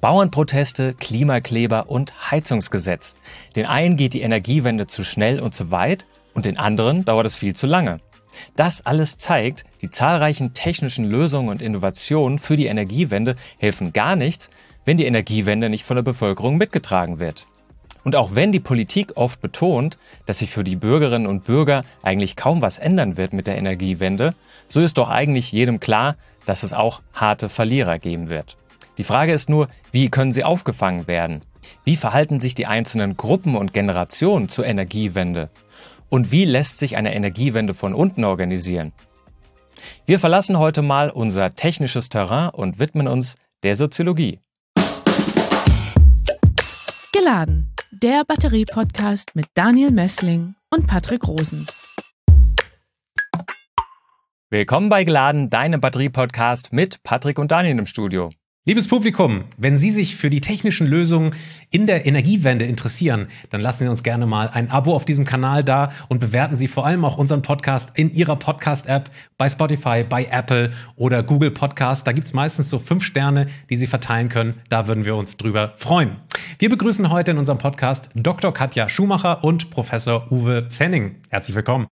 Bauernproteste, Klimakleber und Heizungsgesetz. Den einen geht die Energiewende zu schnell und zu weit und den anderen dauert es viel zu lange. Das alles zeigt, die zahlreichen technischen Lösungen und Innovationen für die Energiewende helfen gar nichts, wenn die Energiewende nicht von der Bevölkerung mitgetragen wird. Und auch wenn die Politik oft betont, dass sich für die Bürgerinnen und Bürger eigentlich kaum was ändern wird mit der Energiewende, so ist doch eigentlich jedem klar, dass es auch harte Verlierer geben wird. Die Frage ist nur, wie können sie aufgefangen werden? Wie verhalten sich die einzelnen Gruppen und Generationen zur Energiewende? Und wie lässt sich eine Energiewende von unten organisieren? Wir verlassen heute mal unser technisches Terrain und widmen uns der Soziologie. Geladen, der Batterie-Podcast mit Daniel Messling und Patrick Rosen. Willkommen bei Geladen, deinem Batterie-Podcast mit Patrick und Daniel im Studio. Liebes Publikum, wenn Sie sich für die technischen Lösungen in der Energiewende interessieren, dann lassen Sie uns gerne mal ein Abo auf diesem Kanal da und bewerten Sie vor allem auch unseren Podcast in Ihrer Podcast-App, bei Spotify, bei Apple oder Google Podcast. Da gibt's meistens so 5 Sterne, die Sie verteilen können. Da würden wir uns drüber freuen. Wir begrüßen heute in unserem Podcast Dr. Katja Schumacher und Professor Uwe Pfenning. Herzlich willkommen.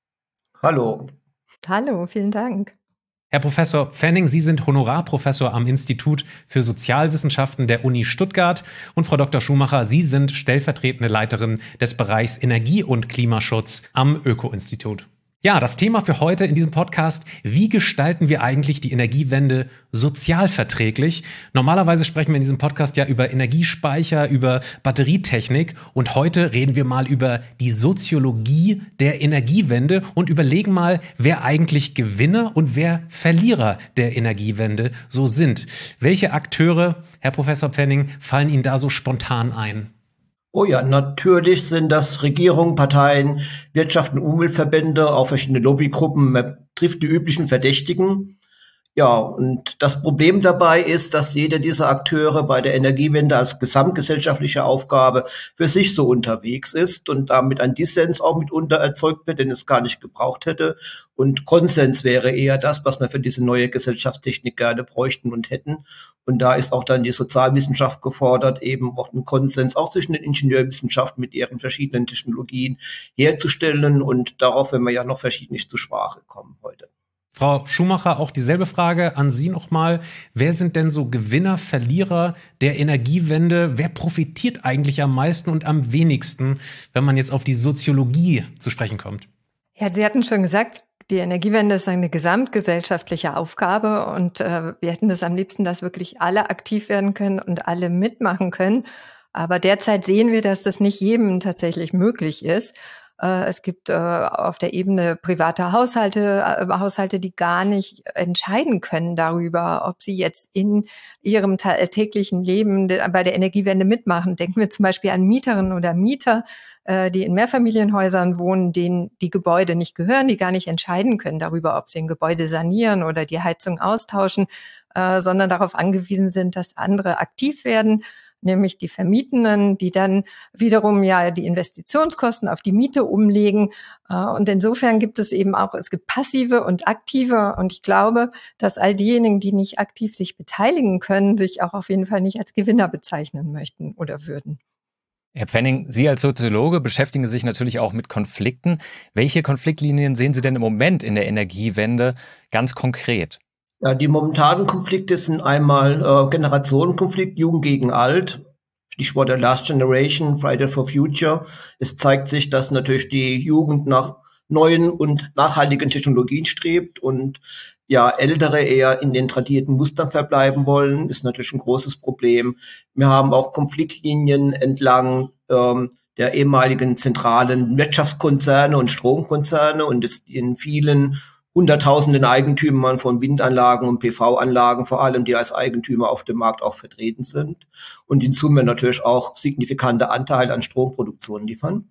Hallo. Hallo, vielen Dank. Herr Professor Pfenning, Sie sind Honorarprofessor am Institut für Sozialwissenschaften der Uni Stuttgart. Und Frau Dr. Schumacher, Sie sind stellvertretende Leiterin des Bereichs Energie- und Klimaschutz am Öko-Institut. Ja, das Thema für heute in diesem Podcast: Wie gestalten wir eigentlich die Energiewende sozialverträglich? Normalerweise sprechen wir in diesem Podcast ja über Energiespeicher, über Batterietechnik, und heute reden wir mal über die Soziologie der Energiewende und überlegen mal, wer eigentlich Gewinner und wer Verlierer der Energiewende so sind. Welche Akteure, Herr Professor Pfenning, fallen Ihnen da so spontan ein? Oh ja, natürlich sind das Regierungen, Parteien, Wirtschaft und Umweltverbände, auch verschiedene Lobbygruppen. Man trifft die üblichen Verdächtigen. Ja, und das Problem dabei ist, dass jeder dieser Akteure bei der Energiewende als gesamtgesellschaftliche Aufgabe für sich so unterwegs ist und damit ein Dissens auch mitunter erzeugt wird, den es gar nicht gebraucht hätte. Und Konsens wäre eher das, was wir für diese neue Gesellschaftstechnik gerne bräuchten und hätten. Und da ist auch dann die Sozialwissenschaft gefordert, eben auch einen Konsens auch zwischen den Ingenieurwissenschaften mit ihren verschiedenen Technologien herzustellen. Und darauf werden wir ja noch verschiedentlich zur Sprache kommen heute. Frau Schumacher, auch dieselbe Frage an Sie nochmal. Wer sind denn so Gewinner, Verlierer der Energiewende? Wer profitiert eigentlich am meisten und am wenigsten, wenn man jetzt auf die Soziologie zu sprechen kommt? Ja, Sie hatten schon gesagt, die Energiewende ist eine gesamtgesellschaftliche Aufgabe und wir hätten das am liebsten, dass wirklich alle aktiv werden können und alle mitmachen können. Aber derzeit sehen wir, dass das nicht jedem tatsächlich möglich ist. Es gibt auf der Ebene private Haushalte, die gar nicht entscheiden können darüber, ob sie jetzt in ihrem täglichen Leben bei der Energiewende mitmachen. Denken wir zum Beispiel an Mieterinnen oder Mieter, die in Mehrfamilienhäusern wohnen, denen die Gebäude nicht gehören, die gar nicht entscheiden können darüber, ob sie ein Gebäude sanieren oder die Heizung austauschen, sondern darauf angewiesen sind, dass andere aktiv werden, nämlich die Vermietenden, die dann wiederum ja die Investitionskosten auf die Miete umlegen. Und insofern gibt es eben auch, es gibt passive und aktive. Und ich glaube, dass all diejenigen, die nicht aktiv sich beteiligen können, sich auch auf jeden Fall nicht als Gewinner bezeichnen möchten oder würden. Herr Pfenning, Sie als Soziologe beschäftigen sich natürlich auch mit Konflikten. Welche Konfliktlinien sehen Sie denn im Moment in der Energiewende ganz konkret? Ja, die momentanen Konflikte sind einmal Generationenkonflikt, Jugend gegen Alt, Stichwort der Last Generation, Friday for Future. Es zeigt sich, dass natürlich die Jugend nach neuen und nachhaltigen Technologien strebt und ja, Ältere eher in den tradierten Mustern verbleiben wollen, ist natürlich ein großes Problem. Wir haben auch Konfliktlinien entlang der ehemaligen zentralen Wirtschaftskonzerne und Stromkonzerne und in vielen Hunderttausenden Eigentümern von Windanlagen und PV-Anlagen, vor allem, die als Eigentümer auf dem Markt auch vertreten sind und in Summe natürlich auch signifikante Anteile an Stromproduktion liefern.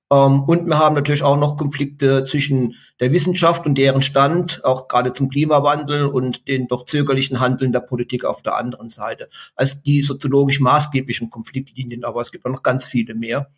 Und wir haben natürlich auch noch Konflikte zwischen der Wissenschaft und deren Stand, auch gerade zum Klimawandel und den doch zögerlichen Handeln der Politik auf der anderen Seite. Also die soziologisch maßgeblichen Konfliktlinien, aber es gibt auch noch ganz viele mehr.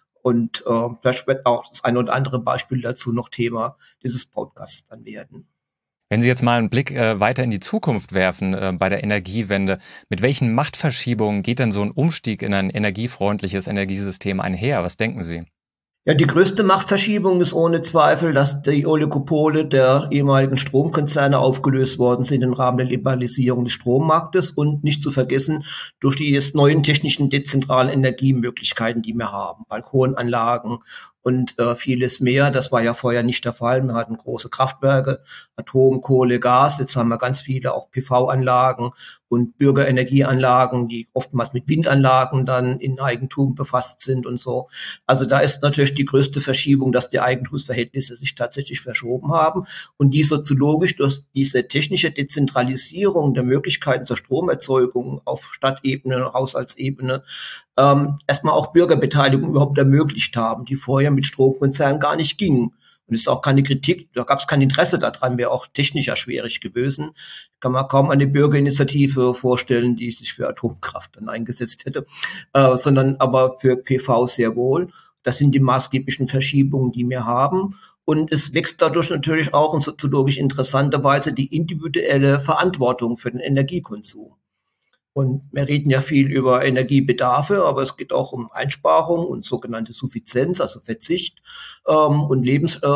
Und vielleicht wird auch das eine oder andere Beispiel dazu noch Thema dieses Podcasts dann werden. Wenn Sie jetzt mal einen Blick weiter in die Zukunft werfen bei der Energiewende, mit welchen Machtverschiebungen geht denn so ein Umstieg in ein energiefreundliches Energiesystem einher? Was denken Sie? Ja, die größte Machtverschiebung ist ohne Zweifel, dass die Oligopole der ehemaligen Stromkonzerne aufgelöst worden sind im Rahmen der Liberalisierung des Strommarktes und nicht zu vergessen durch die jetzt neuen technischen dezentralen Energiemöglichkeiten, die wir haben, Balkonanlagen und vieles mehr. Das war ja vorher nicht der Fall. Wir hatten große Kraftwerke, Atom, Kohle, Gas. Jetzt haben wir ganz viele auch PV-Anlagen und Bürgerenergieanlagen, die oftmals mit Windanlagen dann in Eigentum befasst sind und so. Also da ist natürlich die größte Verschiebung, dass die Eigentumsverhältnisse sich tatsächlich verschoben haben und die soziologisch durch diese technische Dezentralisierung der Möglichkeiten zur Stromerzeugung auf Stadtebene, Haushaltsebene erstmal auch Bürgerbeteiligung überhaupt ermöglicht haben, die vorher mit Stromkonzernen gar nicht gingen. Und es ist auch keine Kritik, da gab es kein Interesse daran, wäre auch technischer schwierig gewesen. Kann man kaum eine Bürgerinitiative vorstellen, die sich für Atomkraft dann eingesetzt hätte, sondern aber für PV sehr wohl. Das sind die maßgeblichen Verschiebungen, die wir haben. Und es wächst dadurch natürlich auch in soziologisch interessanter Weise die individuelle Verantwortung für den Energiekonsum. Und wir reden ja viel über Energiebedarfe, aber es geht auch um Einsparung und sogenannte Suffizienz, also Verzicht und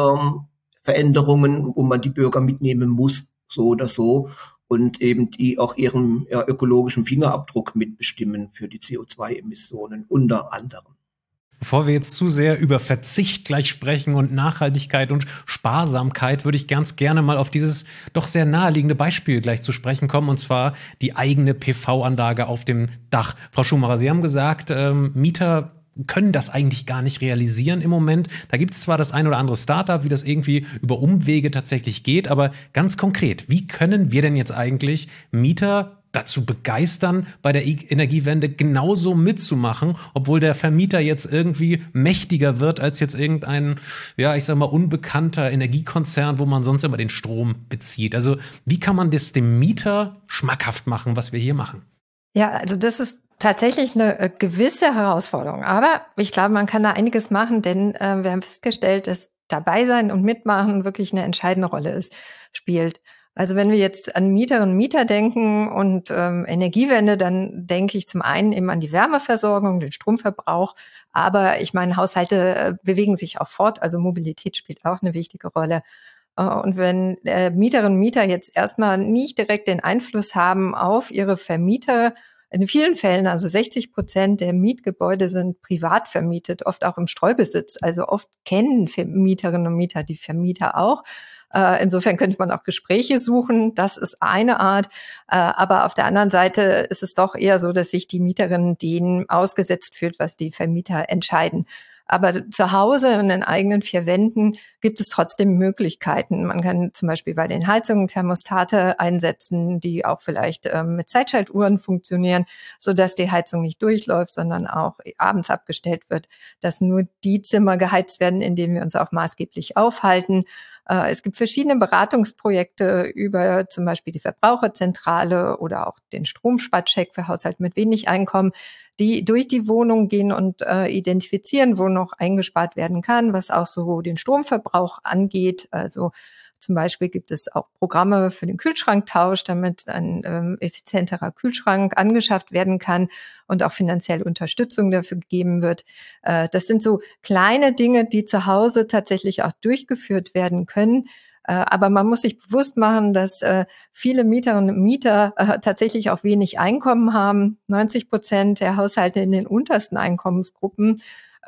Lebensveränderungen, wo man die Bürger mitnehmen muss, so oder so, und eben die auch ihren ökologischen Fingerabdruck mitbestimmen für die CO2-Emissionen unter anderem. Bevor wir jetzt zu sehr über Verzicht gleich sprechen und Nachhaltigkeit und Sparsamkeit, würde ich ganz gerne mal auf dieses doch sehr naheliegende Beispiel gleich zu sprechen kommen, und zwar die eigene PV-Anlage auf dem Dach. Frau Schumacher, Sie haben gesagt, Mieter können das eigentlich gar nicht realisieren im Moment. Da gibt es zwar das ein oder andere Startup, wie das irgendwie über Umwege tatsächlich geht, aber ganz konkret, wie können wir denn jetzt eigentlich Mieter dazu begeistern, bei der Energiewende genauso mitzumachen, obwohl der Vermieter jetzt irgendwie mächtiger wird als jetzt irgendein, ja, ich sag mal, unbekannter Energiekonzern, wo man sonst immer den Strom bezieht. Also wie kann man das dem Mieter schmackhaft machen, was wir hier machen? Ja, also das ist tatsächlich eine gewisse Herausforderung. Aber ich glaube, man kann da einiges machen, denn wir haben festgestellt, dass dabei sein und mitmachen wirklich eine entscheidende Rolle spielt. Also wenn wir jetzt an Mieterinnen und Mieter denken und Energiewende, dann denke ich zum einen eben an die Wärmeversorgung, den Stromverbrauch. Aber ich meine, Haushalte bewegen sich auch fort. Also Mobilität spielt auch eine wichtige Rolle. Und wenn Mieterinnen und Mieter jetzt erstmal nicht direkt den Einfluss haben auf ihre Vermieter, in vielen Fällen, also 60% der Mietgebäude sind privat vermietet, oft auch im Streubesitz. Also oft kennen Mieterinnen und Mieter die Vermieter auch. Insofern könnte man auch Gespräche suchen. Das ist eine Art. Aber auf der anderen Seite ist es doch eher so, dass sich die Mieterin denen ausgesetzt fühlt, was die Vermieter entscheiden. Aber zu Hause in den eigenen vier Wänden gibt es trotzdem Möglichkeiten. Man kann zum Beispiel bei den Heizungen Thermostate einsetzen, die auch vielleicht mit Zeitschaltuhren funktionieren, sodass die Heizung nicht durchläuft, sondern auch abends abgestellt wird, dass nur die Zimmer geheizt werden, in denen wir uns auch maßgeblich aufhalten. Es gibt verschiedene Beratungsprojekte über zum Beispiel die Verbraucherzentrale oder auch den Stromsparcheck für Haushalte mit wenig Einkommen, die durch die Wohnung gehen und identifizieren, wo noch eingespart werden kann, was auch so den Stromverbrauch angeht. Also zum Beispiel gibt es auch Programme für den Kühlschranktausch, damit ein effizienterer Kühlschrank angeschafft werden kann und auch finanzielle Unterstützung dafür gegeben wird. Das sind so kleine Dinge, die zu Hause tatsächlich auch durchgeführt werden können. Aber man muss sich bewusst machen, dass viele Mieterinnen und Mieter tatsächlich auch wenig Einkommen haben. 90% der Haushalte in den untersten Einkommensgruppen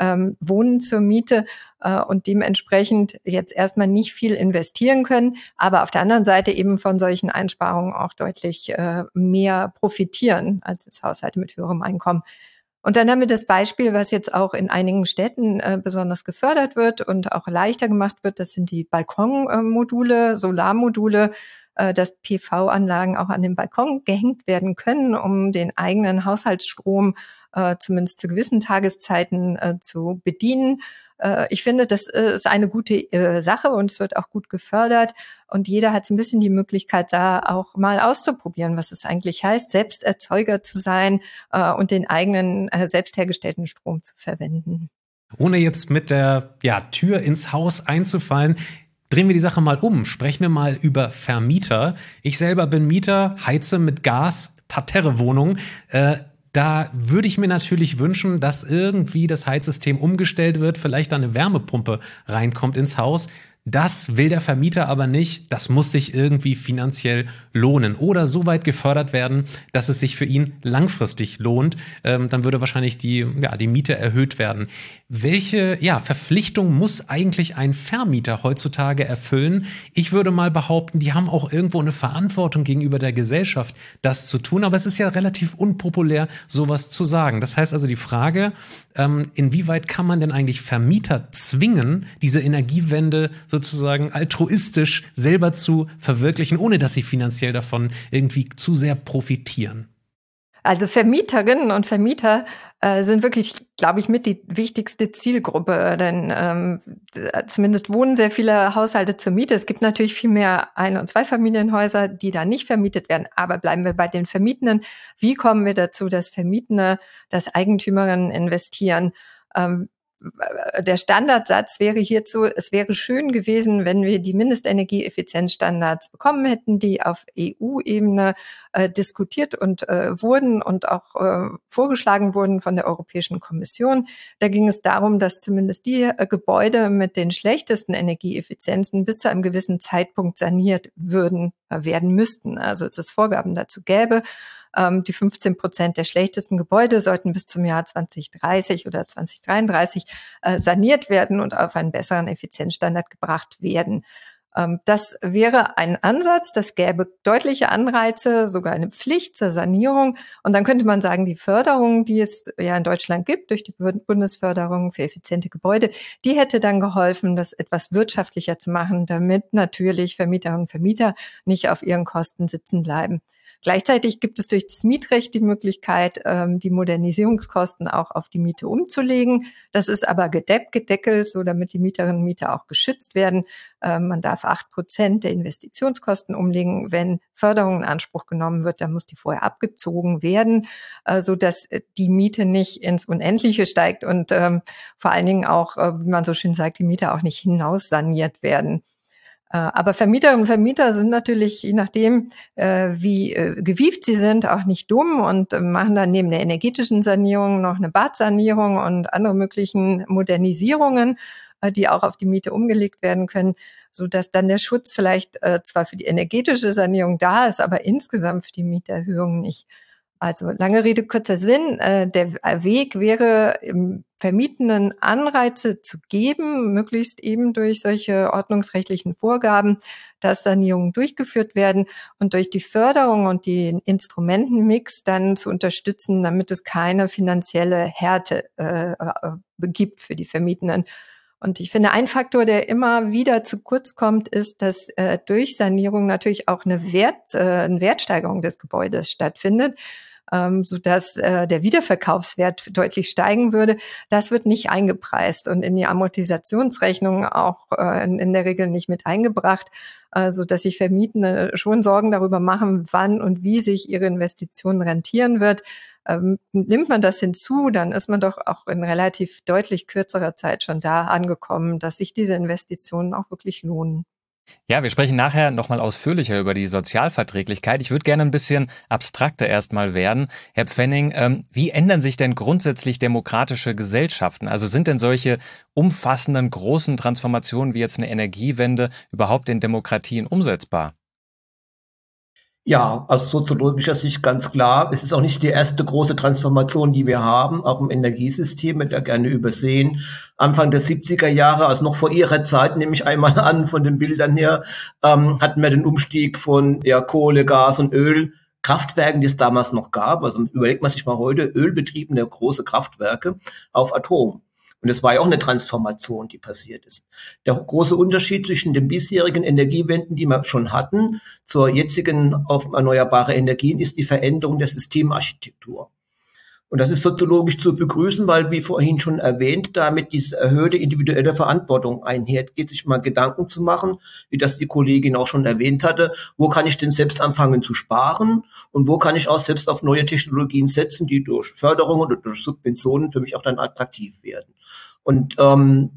wohnen zur Miete und dementsprechend jetzt erstmal nicht viel investieren können, aber auf der anderen Seite eben von solchen Einsparungen auch deutlich mehr profitieren als das Haushalte mit höherem Einkommen. Und dann haben wir das Beispiel, was jetzt auch in einigen Städten besonders gefördert wird und auch leichter gemacht wird. Das sind die Balkonmodule, Solarmodule, dass PV-Anlagen auch an den Balkon gehängt werden können, um den eigenen Haushaltsstrom zumindest zu gewissen Tageszeiten zu bedienen. Ich finde, das ist eine gute Sache und es wird auch gut gefördert. Und jeder hat so ein bisschen die Möglichkeit, da auch mal auszuprobieren, was es eigentlich heißt, selbst Erzeuger zu sein und den eigenen selbst hergestellten Strom zu verwenden. Ohne jetzt mit der Tür ins Haus einzufallen, Drehen wir die Sache mal um. Sprechen wir mal über Vermieter. Ich selber bin Mieter, heize mit Gas, Parterrewohnung. Da würde ich mir natürlich wünschen, dass irgendwie das Heizsystem umgestellt wird, vielleicht da eine Wärmepumpe reinkommt ins Haus. Das will der Vermieter aber nicht. Das muss sich irgendwie finanziell lohnen oder so weit gefördert werden, dass es sich für ihn langfristig lohnt. Dann würde wahrscheinlich die Miete erhöht werden. Welche Verpflichtung muss eigentlich ein Vermieter heutzutage erfüllen? Ich würde mal behaupten, die haben auch irgendwo eine Verantwortung gegenüber der Gesellschaft, das zu tun. Aber es ist ja relativ unpopulär, sowas zu sagen. Das heißt also die Frage, inwieweit kann man denn eigentlich Vermieter zwingen, diese Energiewende sozusagen altruistisch selber zu verwirklichen, ohne dass sie finanziell davon irgendwie zu sehr profitieren? Also Vermieterinnen und Vermieter sind wirklich, glaube ich, mit die wichtigste Zielgruppe, denn zumindest wohnen sehr viele Haushalte zur Miete. Es gibt natürlich viel mehr Ein- und Zweifamilienhäuser, die da nicht vermietet werden. Aber bleiben wir bei den Vermietenden. Wie kommen wir dazu, dass Vermietende, dass Eigentümerinnen investieren? Der Standardsatz wäre hierzu, es wäre schön gewesen, wenn wir die Mindestenergieeffizienzstandards bekommen hätten, die auf EU-Ebene diskutiert und wurden und auch vorgeschlagen wurden von der Europäischen Kommission. Da ging es darum, dass zumindest die Gebäude mit den schlechtesten Energieeffizienzen bis zu einem gewissen Zeitpunkt saniert werden müssten. Also dass es Vorgaben dazu gäbe. Die 15% der schlechtesten Gebäude sollten bis zum Jahr 2030 oder 2033 saniert werden und auf einen besseren Effizienzstandard gebracht werden. Das wäre ein Ansatz, das gäbe deutliche Anreize, sogar eine Pflicht zur Sanierung. Und dann könnte man sagen, die Förderung, die es ja in Deutschland gibt, durch die Bundesförderung für effiziente Gebäude, die hätte dann geholfen, das etwas wirtschaftlicher zu machen, damit natürlich Vermieterinnen und Vermieter nicht auf ihren Kosten sitzen bleiben. Gleichzeitig gibt es durch das Mietrecht die Möglichkeit, die Modernisierungskosten auch auf die Miete umzulegen. Das ist aber gedeckelt, so damit die Mieterinnen und Mieter auch geschützt werden. Man darf 8% der Investitionskosten umlegen. Wenn Förderung in Anspruch genommen wird, dann muss die vorher abgezogen werden, so dass die Miete nicht ins Unendliche steigt und vor allen Dingen auch, wie man so schön sagt, die Mieter auch nicht hinaussaniert werden. Aber Vermieterinnen und Vermieter sind natürlich, je nachdem, wie gewieft sie sind, auch nicht dumm und machen dann neben der energetischen Sanierung noch eine Badsanierung und andere möglichen Modernisierungen, die auch auf die Miete umgelegt werden können, so dass dann der Schutz vielleicht zwar für die energetische Sanierung da ist, aber insgesamt für die Mieterhöhung nicht. Also lange Rede, kurzer Sinn. Der Weg wäre, im Vermietenden Anreize zu geben, möglichst eben durch solche ordnungsrechtlichen Vorgaben, dass Sanierungen durchgeführt werden und durch die Förderung und den Instrumentenmix dann zu unterstützen, damit es keine finanzielle Härte gibt für die Vermietenden. Und ich finde, ein Faktor, der immer wieder zu kurz kommt, ist, dass durch Sanierung natürlich auch eine Wertsteigerung des Gebäudes stattfindet, sodass der Wiederverkaufswert deutlich steigen würde. Das wird nicht eingepreist und in die Amortisationsrechnung auch in der Regel nicht mit eingebracht, sodass sich Vermietende schon Sorgen darüber machen, wann und wie sich ihre Investition rentieren wird. Nimmt man das hinzu, dann ist man doch auch in relativ deutlich kürzerer Zeit schon da angekommen, dass sich diese Investitionen auch wirklich lohnen. Ja, wir sprechen nachher nochmal ausführlicher über die Sozialverträglichkeit. Ich würde gerne ein bisschen abstrakter erstmal werden. Herr Pfenning, wie ändern sich denn grundsätzlich demokratische Gesellschaften? Also sind denn solche umfassenden, großen Transformationen wie jetzt eine Energiewende überhaupt in Demokratien umsetzbar? Ja, aus soziologischer Sicht ganz klar. Es ist auch nicht die erste große Transformation, die wir haben, auch im Energiesystem, wird ja gerne übersehen. Anfang der 70er Jahre, also noch vor ihrer Zeit, nehme ich einmal an, von den Bildern her, hatten wir den Umstieg von Kohle, Gas und Öl, Kraftwerken, die es damals noch gab. Also überlegt man sich mal heute, ölbetriebene große Kraftwerke auf Atom. Und es war ja auch eine Transformation, die passiert ist. Der große Unterschied zwischen den bisherigen Energiewenden, die wir schon hatten, zur jetzigen auf erneuerbare Energien, ist die Veränderung der Systemarchitektur. Und das ist soziologisch zu begrüßen, weil, wie vorhin schon erwähnt, damit diese erhöhte individuelle Verantwortung einhergeht, sich mal Gedanken zu machen, wie das die Kollegin auch schon erwähnt hatte, wo kann ich denn selbst anfangen zu sparen und wo kann ich auch selbst auf neue Technologien setzen, die durch Förderung oder durch Subventionen für mich auch dann attraktiv werden. Und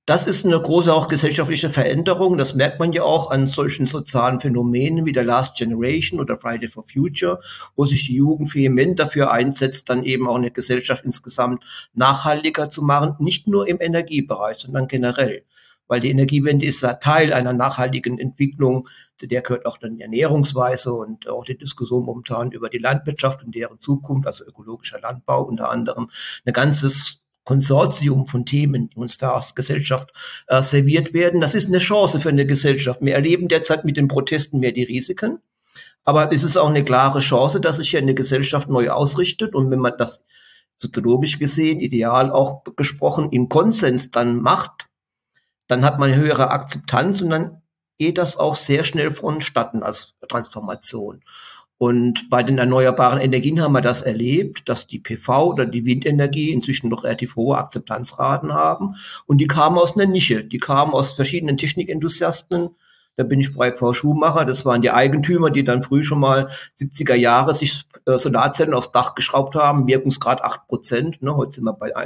Das ist eine große auch gesellschaftliche Veränderung. Das merkt man ja auch an solchen sozialen Phänomenen wie der Last Generation oder Friday for Future, wo sich die Jugend vehement dafür einsetzt, dann eben auch eine Gesellschaft insgesamt nachhaltiger zu machen, nicht nur im Energiebereich, sondern generell. Weil die Energiewende ist ja Teil einer nachhaltigen Entwicklung, zu der gehört auch dann die Ernährungsweise und auch die Diskussion momentan über die Landwirtschaft und deren Zukunft, also ökologischer Landbau unter anderem, ein ganzes Konsortium von Themen, die uns da als Gesellschaft serviert werden. Das ist eine Chance für eine Gesellschaft. Wir erleben derzeit mit den Protesten mehr die Risiken, aber es ist auch eine klare Chance, dass sich hier eine Gesellschaft neu ausrichtet. Und wenn man das soziologisch gesehen, ideal auch gesprochen, im Konsens dann macht, dann hat man eine höhere Akzeptanz und dann geht das auch sehr schnell vonstatten als Transformation. Und bei den erneuerbaren Energien haben wir das erlebt, dass die PV oder die Windenergie inzwischen noch relativ hohe Akzeptanzraten haben. Und die kamen aus einer Nische. Die kamen aus verschiedenen Technikenthusiasten. Da bin ich bei Frau Schumacher. Das waren die Eigentümer, die dann früh schon mal 70er Jahre sich Solarzellen aufs Dach geschraubt haben. Wirkungsgrad 8%. Ne? Heute sind wir bei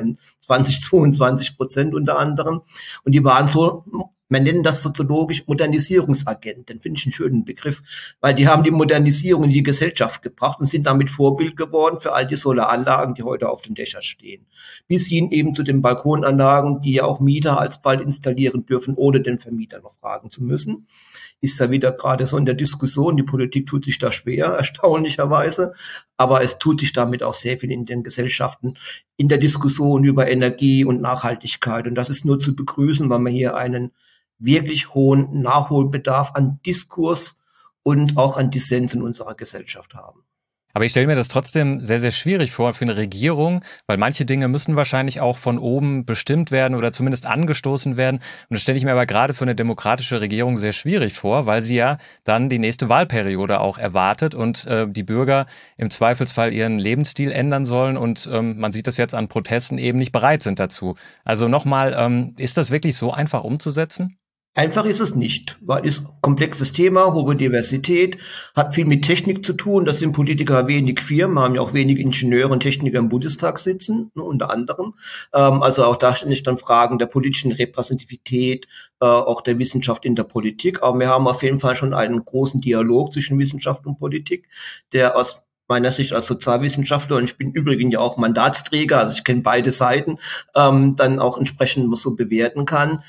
22% unter anderem. Und die waren so, man nennt das soziologisch Modernisierungsagenten, finde ich einen schönen Begriff, weil die haben die Modernisierung in die Gesellschaft gebracht und sind damit Vorbild geworden für all die Solaranlagen, die heute auf den Dächern stehen. Bis hin eben zu den Balkonanlagen, die ja auch Mieter alsbald installieren dürfen, ohne den Vermieter noch fragen zu müssen. Ist ja wieder gerade so in der Diskussion, die Politik tut sich da schwer, erstaunlicherweise, aber es tut sich damit auch sehr viel in den Gesellschaften, in der Diskussion über Energie und Nachhaltigkeit. Und das ist nur zu begrüßen, weil wir hier einen wirklich hohen Nachholbedarf an Diskurs und auch an Dissens in unserer Gesellschaft haben. Aber ich stelle mir das trotzdem sehr, sehr schwierig vor für eine Regierung, weil manche Dinge müssen wahrscheinlich auch von oben bestimmt werden oder zumindest angestoßen werden. Und das stelle ich mir aber gerade für eine demokratische Regierung sehr schwierig vor, weil sie ja dann die nächste Wahlperiode auch erwartet und die Bürger im Zweifelsfall ihren Lebensstil ändern sollen und man sieht das jetzt an Protesten eben nicht bereit sind dazu. Also nochmal, ist das wirklich so einfach umzusetzen? Einfach ist es nicht, weil es ein komplexes Thema, hohe Diversität, hat viel mit Technik zu tun. Das sind Politiker wenig Firmen, haben ja auch wenig Ingenieure und Techniker im Bundestag sitzen, ne, unter anderem. Also auch da stehen dann Fragen der politischen Repräsentativität, auch der Wissenschaft in der Politik. Aber wir haben auf jeden Fall schon einen großen Dialog zwischen Wissenschaft und Politik, der aus meiner Sicht als Sozialwissenschaftler, und ich bin übrigens ja auch Mandatsträger, also ich kenne beide Seiten, dann auch entsprechend so bewerten kann.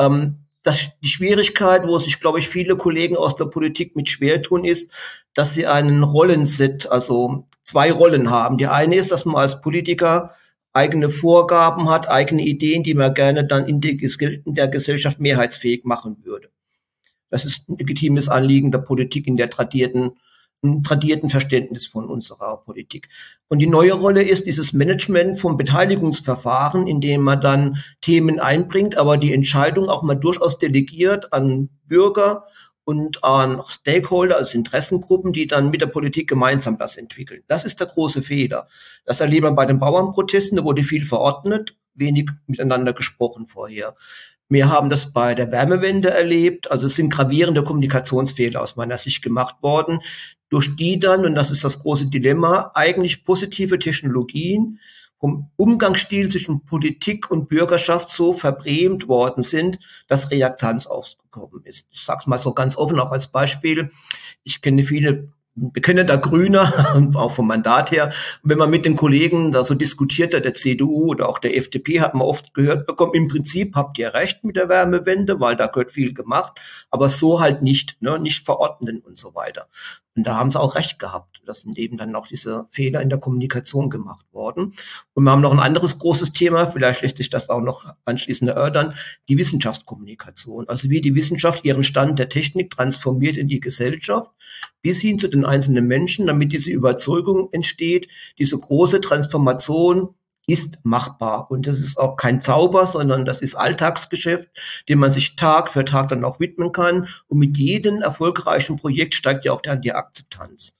Die Schwierigkeit, wo sich, glaube ich, viele Kollegen aus der Politik mit schwer tun, ist, dass sie einen Rollenset, also 2 Rollen haben. Die eine ist, dass man als Politiker eigene Vorgaben hat, eigene Ideen, die man gerne dann in der Gesellschaft mehrheitsfähig machen würde. Das ist ein legitimes Anliegen der Politik in der tradierten Verständnis von unserer Politik. Und die neue Rolle ist dieses Management vom Beteiligungsverfahren, in dem man dann Themen einbringt, aber die Entscheidung auch mal durchaus delegiert an Bürger und an Stakeholder, also Interessengruppen, die dann mit der Politik gemeinsam das entwickeln. Das ist der große Fehler. Das erleben wir bei den Bauernprotesten, da wurde viel verordnet, wenig miteinander gesprochen vorher. Wir haben das bei der Wärmewende erlebt. Also es sind gravierende Kommunikationsfehler aus meiner Sicht gemacht worden, durch die dann, und das ist das große Dilemma, eigentlich positive Technologien vom Umgangsstil zwischen Politik und Bürgerschaft so verbrämt worden sind, dass Reaktanz aufgekommen ist. Ich sage es mal so ganz offen, auch als Beispiel. Ich kenne viele bekennender Grüner, auch vom Mandat her. Und wenn man mit den Kollegen da so diskutiert hat, der CDU oder auch der FDP, hat man oft gehört bekommen, im Prinzip habt ihr recht mit der Wärmewende, weil da gehört viel gemacht, aber so halt nicht, ne, nicht verordnen und so weiter. Und da haben sie auch recht gehabt. Das sind eben dann auch diese Fehler in der Kommunikation gemacht worden. Und wir haben noch ein anderes großes Thema, vielleicht lässt sich das auch noch anschließend erörtern, die Wissenschaftskommunikation. Also wie die Wissenschaft ihren Stand der Technik transformiert in die Gesellschaft, bis hin zu den einzelnen Menschen, damit diese Überzeugung entsteht, diese große Transformation ist machbar. Und das ist auch kein Zauber, sondern das ist Alltagsgeschäft, dem man sich Tag für Tag dann auch widmen kann. Und mit jedem erfolgreichen Projekt steigt ja auch dann die Akzeptanz.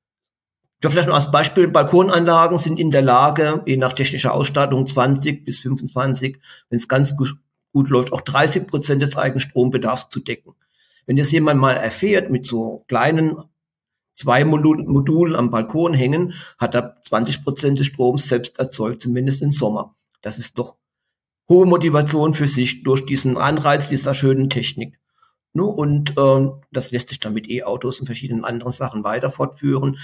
Ja, vielleicht noch als Beispiel, Balkonanlagen sind in der Lage, je nach technischer Ausstattung 20 bis 25, wenn es ganz gut läuft, auch 30% des Eigenstrombedarfs zu decken. Wenn das jemand mal erfährt, mit so kleinen 2 Modulen am Balkon hängen, hat er 20% des Stroms selbst erzeugt, zumindest im Sommer. Das ist doch hohe Motivation für sich durch diesen Anreiz dieser schönen Technik. Ne? Und das lässt sich dann mit E-Autos und verschiedenen anderen Sachen weiter fortführen.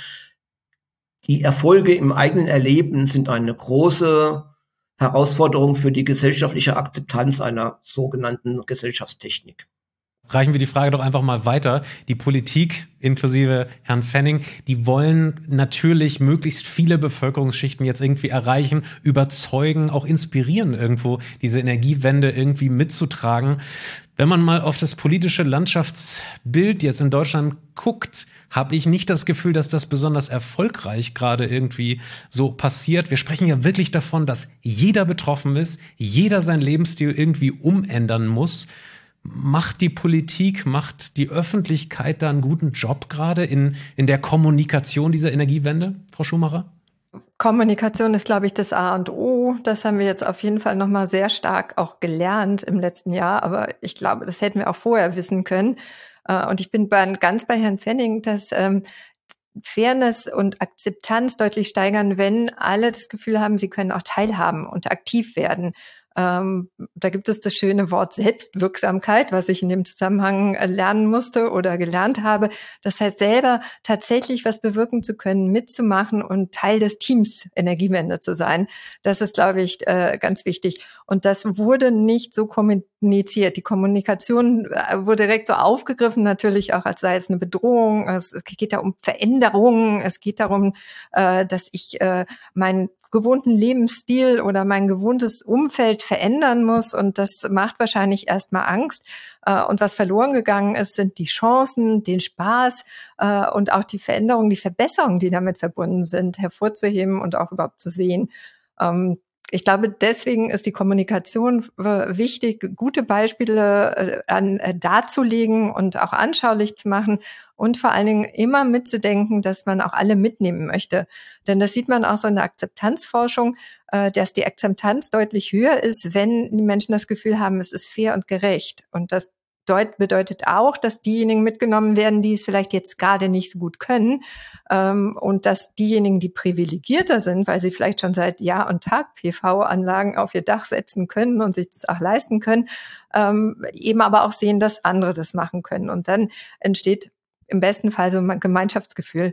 Die Erfolge im eigenen Erleben sind eine große Herausforderung für die gesellschaftliche Akzeptanz einer sogenannten Gesellschaftstechnik. Reichen wir die Frage doch einfach mal weiter. Die Politik, inklusive Herrn Fanning, die wollen natürlich möglichst viele Bevölkerungsschichten jetzt irgendwie erreichen, überzeugen, auch inspirieren irgendwo, diese Energiewende irgendwie mitzutragen. Wenn man mal auf das politische Landschaftsbild jetzt in Deutschland guckt, habe ich nicht das Gefühl, dass das besonders erfolgreich gerade irgendwie so passiert. Wir sprechen ja wirklich davon, dass jeder betroffen ist, jeder seinen Lebensstil irgendwie umändern muss. Macht die Politik, macht die Öffentlichkeit da einen guten Job gerade in der Kommunikation dieser Energiewende, Frau Schumacher? Kommunikation ist, glaube ich, das A und O. Das haben wir jetzt auf jeden Fall nochmal sehr stark auch gelernt im letzten Jahr. Aber ich glaube, das hätten wir auch vorher wissen können. Und ich bin ganz bei Herrn Fanning, dass Fairness und Akzeptanz deutlich steigern, wenn alle das Gefühl haben, sie können auch teilhaben und aktiv werden. Da gibt es das schöne Wort Selbstwirksamkeit, was ich in dem Zusammenhang lernen musste oder gelernt habe. Das heißt, selber tatsächlich was bewirken zu können, mitzumachen und Teil des Teams Energiewende zu sein. Das ist, glaube ich, ganz wichtig. Und das wurde nicht so kommuniziert. Die Kommunikation wurde direkt so aufgegriffen, natürlich auch, als sei es eine Bedrohung. Es geht da um Veränderungen. Es geht darum, dass ich meinen gewohnten Lebensstil oder mein gewohntes Umfeld verändern muss. Und das macht wahrscheinlich erstmal Angst. Und was verloren gegangen ist, sind die Chancen, den Spaß und auch die Veränderungen, die Verbesserungen, die damit verbunden sind, hervorzuheben und auch überhaupt zu sehen. Ich glaube, deswegen ist die Kommunikation wichtig, gute Beispiele darzulegen und auch anschaulich zu machen und vor allen Dingen immer mitzudenken, dass man auch alle mitnehmen möchte. Denn das sieht man auch so in der Akzeptanzforschung, dass die Akzeptanz deutlich höher ist, wenn die Menschen das Gefühl haben, es ist fair und gerecht. Und das bedeutet auch, dass diejenigen mitgenommen werden, die es vielleicht jetzt gerade nicht so gut können, und dass diejenigen, die privilegierter sind, weil sie vielleicht schon seit Jahr und Tag PV-Anlagen auf ihr Dach setzen können und sich das auch leisten können, eben aber auch sehen, dass andere das machen können. Und dann entsteht im besten Fall so ein Gemeinschaftsgefühl.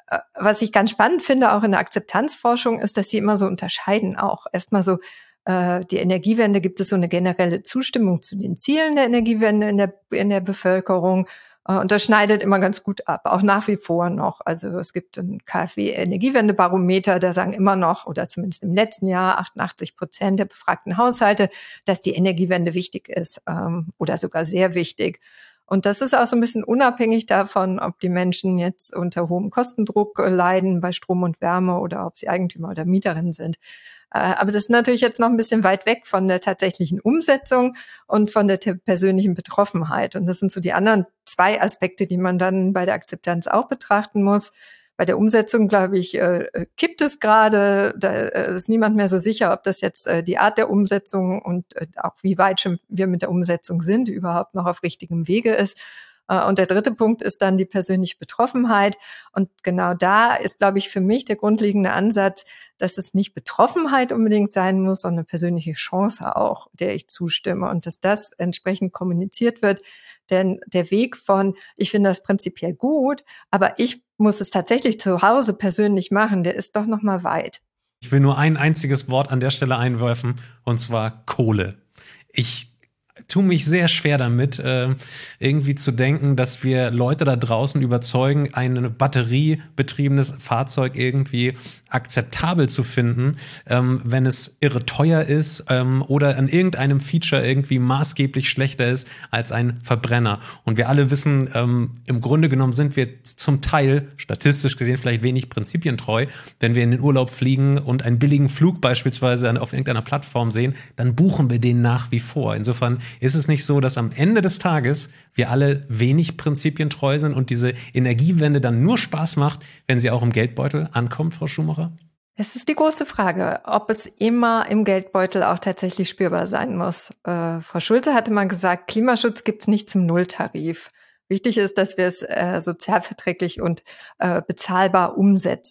Was ich ganz spannend finde, auch in der Akzeptanzforschung, ist, dass sie immer so unterscheiden auch. Erstmal so, die Energiewende, gibt es so eine generelle Zustimmung zu den Zielen der Energiewende in der Bevölkerung. Und das schneidet immer ganz gut ab, auch nach wie vor noch. Also es gibt ein KfW-Energiewendebarometer, da sagen immer noch, oder zumindest im letzten Jahr, 88% der befragten Haushalte, dass die Energiewende wichtig ist, oder sogar sehr wichtig. Und das ist auch so ein bisschen unabhängig davon, ob die Menschen jetzt unter hohem Kostendruck leiden bei Strom und Wärme oder ob sie Eigentümer oder Mieterinnen sind. Aber das ist natürlich jetzt noch ein bisschen weit weg von der tatsächlichen Umsetzung und von der persönlichen Betroffenheit. Und das sind so die anderen zwei Aspekte, die man dann bei der Akzeptanz auch betrachten muss. Bei der Umsetzung, glaube ich, kippt es gerade. Da ist niemand mehr so sicher, ob das jetzt die Art der Umsetzung und auch wie weit schon wir mit der Umsetzung sind, überhaupt noch auf richtigem Wege ist. Und der dritte Punkt ist dann die persönliche Betroffenheit. Und genau da ist, glaube ich, für mich der grundlegende Ansatz, dass es nicht Betroffenheit unbedingt sein muss, sondern eine persönliche Chance auch, der ich zustimme. Und dass das entsprechend kommuniziert wird. Denn der Weg von, ich finde das prinzipiell gut, aber ich muss es tatsächlich zu Hause persönlich machen, der ist doch noch mal weit. Ich will nur ein einziges Wort an der Stelle einwerfen, und zwar Kohle. Ich tue mich sehr schwer damit, irgendwie zu denken, dass wir Leute da draußen überzeugen, ein batteriebetriebenes Fahrzeug irgendwie akzeptabel zu finden, wenn es irre teuer ist oder an irgendeinem Feature irgendwie maßgeblich schlechter ist als ein Verbrenner. Und wir alle wissen, im Grunde genommen sind wir zum Teil, statistisch gesehen, vielleicht wenig prinzipientreu. Wenn wir in den Urlaub fliegen und einen billigen Flug beispielsweise auf irgendeiner Plattform sehen, dann buchen wir den nach wie vor. Insofern ist es nicht so, dass am Ende des Tages wir alle wenig prinzipientreu sind und diese Energiewende dann nur Spaß macht, wenn sie auch im Geldbeutel ankommt, Frau Schumacher? Es ist die große Frage, ob es immer im Geldbeutel auch tatsächlich spürbar sein muss. Frau Schulze hatte mal gesagt, Klimaschutz gibt es nicht zum Nulltarif. Wichtig ist, dass wir es sozialverträglich und bezahlbar umsetzen.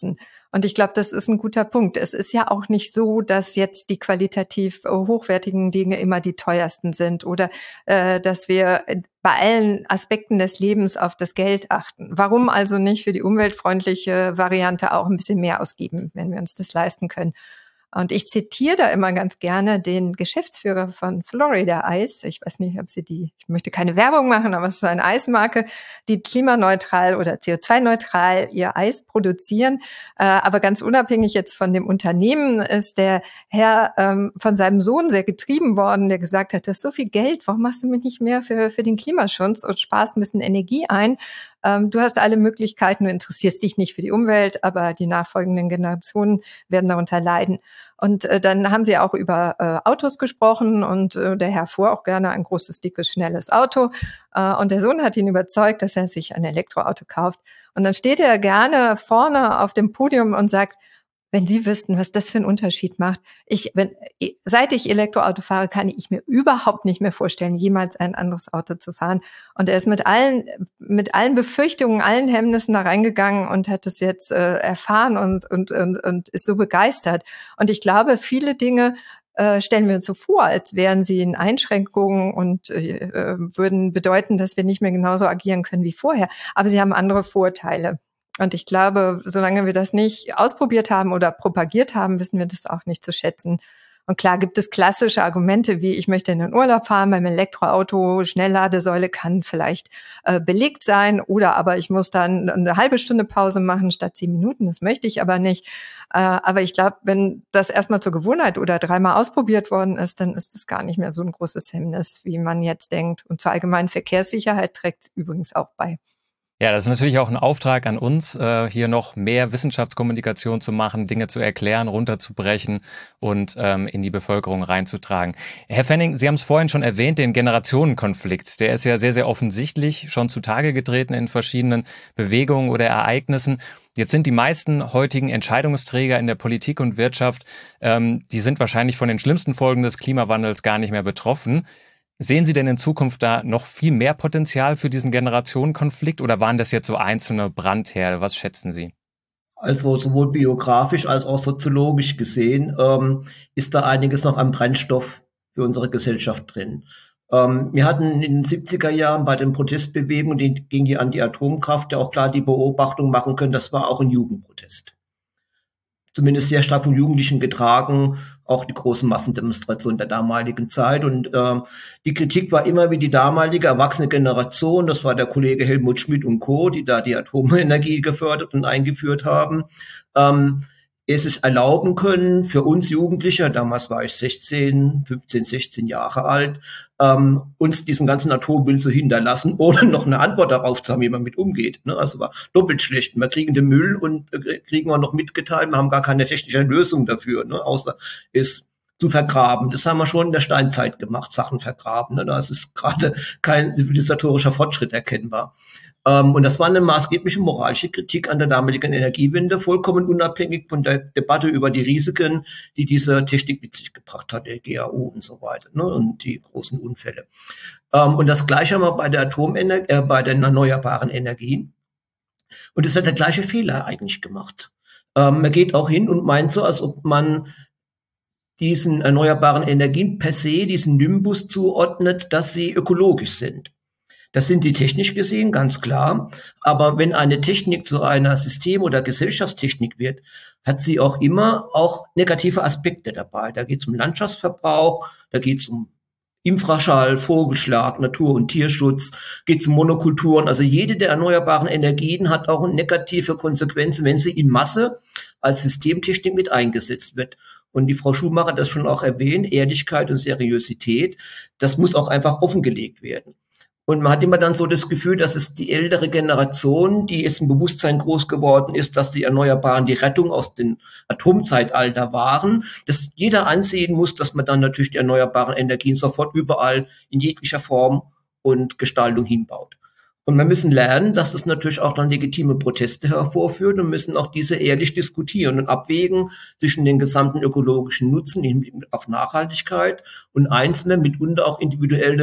Und ich glaube, das ist ein guter Punkt. Es ist ja auch nicht so, dass jetzt die qualitativ hochwertigen Dinge immer die teuersten sind oder dass wir bei allen Aspekten des Lebens auf das Geld achten. Warum also nicht für die umweltfreundliche Variante auch ein bisschen mehr ausgeben, wenn wir uns das leisten können? Und ich zitiere da immer ganz gerne den Geschäftsführer von Florida Ice. Ich weiß nicht, ob ich möchte keine Werbung machen, aber es ist eine Eismarke, die klimaneutral oder CO2-neutral ihr Eis produzieren. Aber ganz unabhängig jetzt von dem Unternehmen ist der Herr von seinem Sohn sehr getrieben worden, der gesagt hat, du hast so viel Geld, warum machst du mich nicht mehr für den Klimaschutz und sparst ein bisschen Energie ein? Du hast alle Möglichkeiten, du interessierst dich nicht für die Umwelt, aber die nachfolgenden Generationen werden darunter leiden. Und dann haben sie auch über Autos gesprochen und der Herr fuhr auch gerne ein großes, dickes, schnelles Auto. Und der Sohn hat ihn überzeugt, dass er sich ein Elektroauto kauft. Und dann steht er gerne vorne auf dem Podium und sagt, wenn Sie wüssten, was das für einen Unterschied macht. Seit ich Elektroauto fahre, kann ich mir überhaupt nicht mehr vorstellen, jemals ein anderes Auto zu fahren. Und er ist mit allen Befürchtungen, allen Hemmnissen da reingegangen und hat es jetzt erfahren und ist so begeistert. Und ich glaube, viele Dinge stellen wir uns so vor, als wären sie in Einschränkungen und würden bedeuten, dass wir nicht mehr genauso agieren können wie vorher. Aber sie haben andere Vorteile. Und ich glaube, solange wir das nicht ausprobiert haben oder propagiert haben, wissen wir das auch nicht zu schätzen. Und klar gibt es klassische Argumente wie, ich möchte in den Urlaub fahren, beim Elektroauto, Schnellladesäule kann vielleicht belegt sein oder aber ich muss dann eine halbe Stunde Pause machen statt 10 Minuten, das möchte ich aber nicht. Aber ich glaube, wenn das erstmal zur Gewohnheit oder 3-mal ausprobiert worden ist, dann ist es gar nicht mehr so ein großes Hemmnis, wie man jetzt denkt. Und zur allgemeinen Verkehrssicherheit trägt es übrigens auch bei. Ja, das ist natürlich auch ein Auftrag an uns, hier noch mehr Wissenschaftskommunikation zu machen, Dinge zu erklären, runterzubrechen und in die Bevölkerung reinzutragen. Herr Fenning, Sie haben es vorhin schon erwähnt, den Generationenkonflikt. Der ist ja sehr, sehr offensichtlich schon zutage getreten in verschiedenen Bewegungen oder Ereignissen. Jetzt sind die meisten heutigen Entscheidungsträger in der Politik und Wirtschaft, die sind wahrscheinlich von den schlimmsten Folgen des Klimawandels gar nicht mehr betroffen. Sehen Sie denn in Zukunft da noch viel mehr Potenzial für diesen Generationenkonflikt oder waren das jetzt so einzelne Brandherde? Was schätzen Sie? Also sowohl biografisch als auch soziologisch gesehen ist da einiges noch am Brennstoff für unsere Gesellschaft drin. Wir hatten in den 70er Jahren bei den Protestbewegungen gegen die Anti-Atomkraft ja auch klar die Beobachtung machen können, das war auch ein Jugendprotest. Zumindest sehr stark von Jugendlichen getragen, auch die großen Massendemonstrationen der damaligen Zeit. Und die Kritik war immer wie die damalige erwachsene Generation, das war der Kollege Helmut Schmidt und Co., die da die Atomenergie gefördert und eingeführt haben, es sich erlauben können, für uns Jugendliche, damals war ich 15, 16 Jahre alt, uns diesen ganzen Atommüll zu hinterlassen, ohne noch eine Antwort darauf zu haben, wie man mit umgeht. Ne? Also war doppelt schlecht. Wir kriegen den Müll und kriegen wir noch mitgeteilt, wir haben gar keine technische Lösung dafür, ne? Außer es zu vergraben. Das haben wir schon in der Steinzeit gemacht, Sachen vergraben. Ne? Da ist gerade kein zivilisatorischer Fortschritt erkennbar. Und das war eine maßgebliche moralische Kritik an der damaligen Energiewende, vollkommen unabhängig von der Debatte über die Risiken, die diese Technik mit sich gebracht hat, der GAU und so weiter, ne, und die großen Unfälle. Und das Gleiche haben wir bei der bei den erneuerbaren Energien. Und es wird der gleiche Fehler eigentlich gemacht. Man geht auch hin und meint so, als ob man diesen erneuerbaren Energien per se diesen Nimbus zuordnet, dass sie ökologisch sind. Das sind die technisch gesehen, ganz klar. Aber wenn eine Technik zu einer System- oder Gesellschaftstechnik wird, hat sie auch immer auch negative Aspekte dabei. Da geht es um Landschaftsverbrauch, da geht es um Infraschall, Vogelschlag, Natur- und Tierschutz, geht es um Monokulturen. Also jede der erneuerbaren Energien hat auch negative Konsequenzen, wenn sie in Masse als Systemtechnik mit eingesetzt wird. Und die Frau Schumacher hat das schon auch erwähnt, Ehrlichkeit und Seriosität, das muss auch einfach offengelegt werden. Und man hat immer dann so das Gefühl, dass es die ältere Generation, die jetzt im Bewusstsein groß geworden ist, dass die Erneuerbaren die Rettung aus dem Atomzeitalter waren, dass jeder ansehen muss, dass man dann natürlich die erneuerbaren Energien sofort überall in jeglicher Form und Gestaltung hinbaut. Und wir müssen lernen, dass es natürlich auch dann legitime Proteste hervorführt und müssen auch diese ehrlich diskutieren und abwägen zwischen den gesamten ökologischen Nutzen im Hinblick auf Nachhaltigkeit und einzelne, mitunter auch individuelle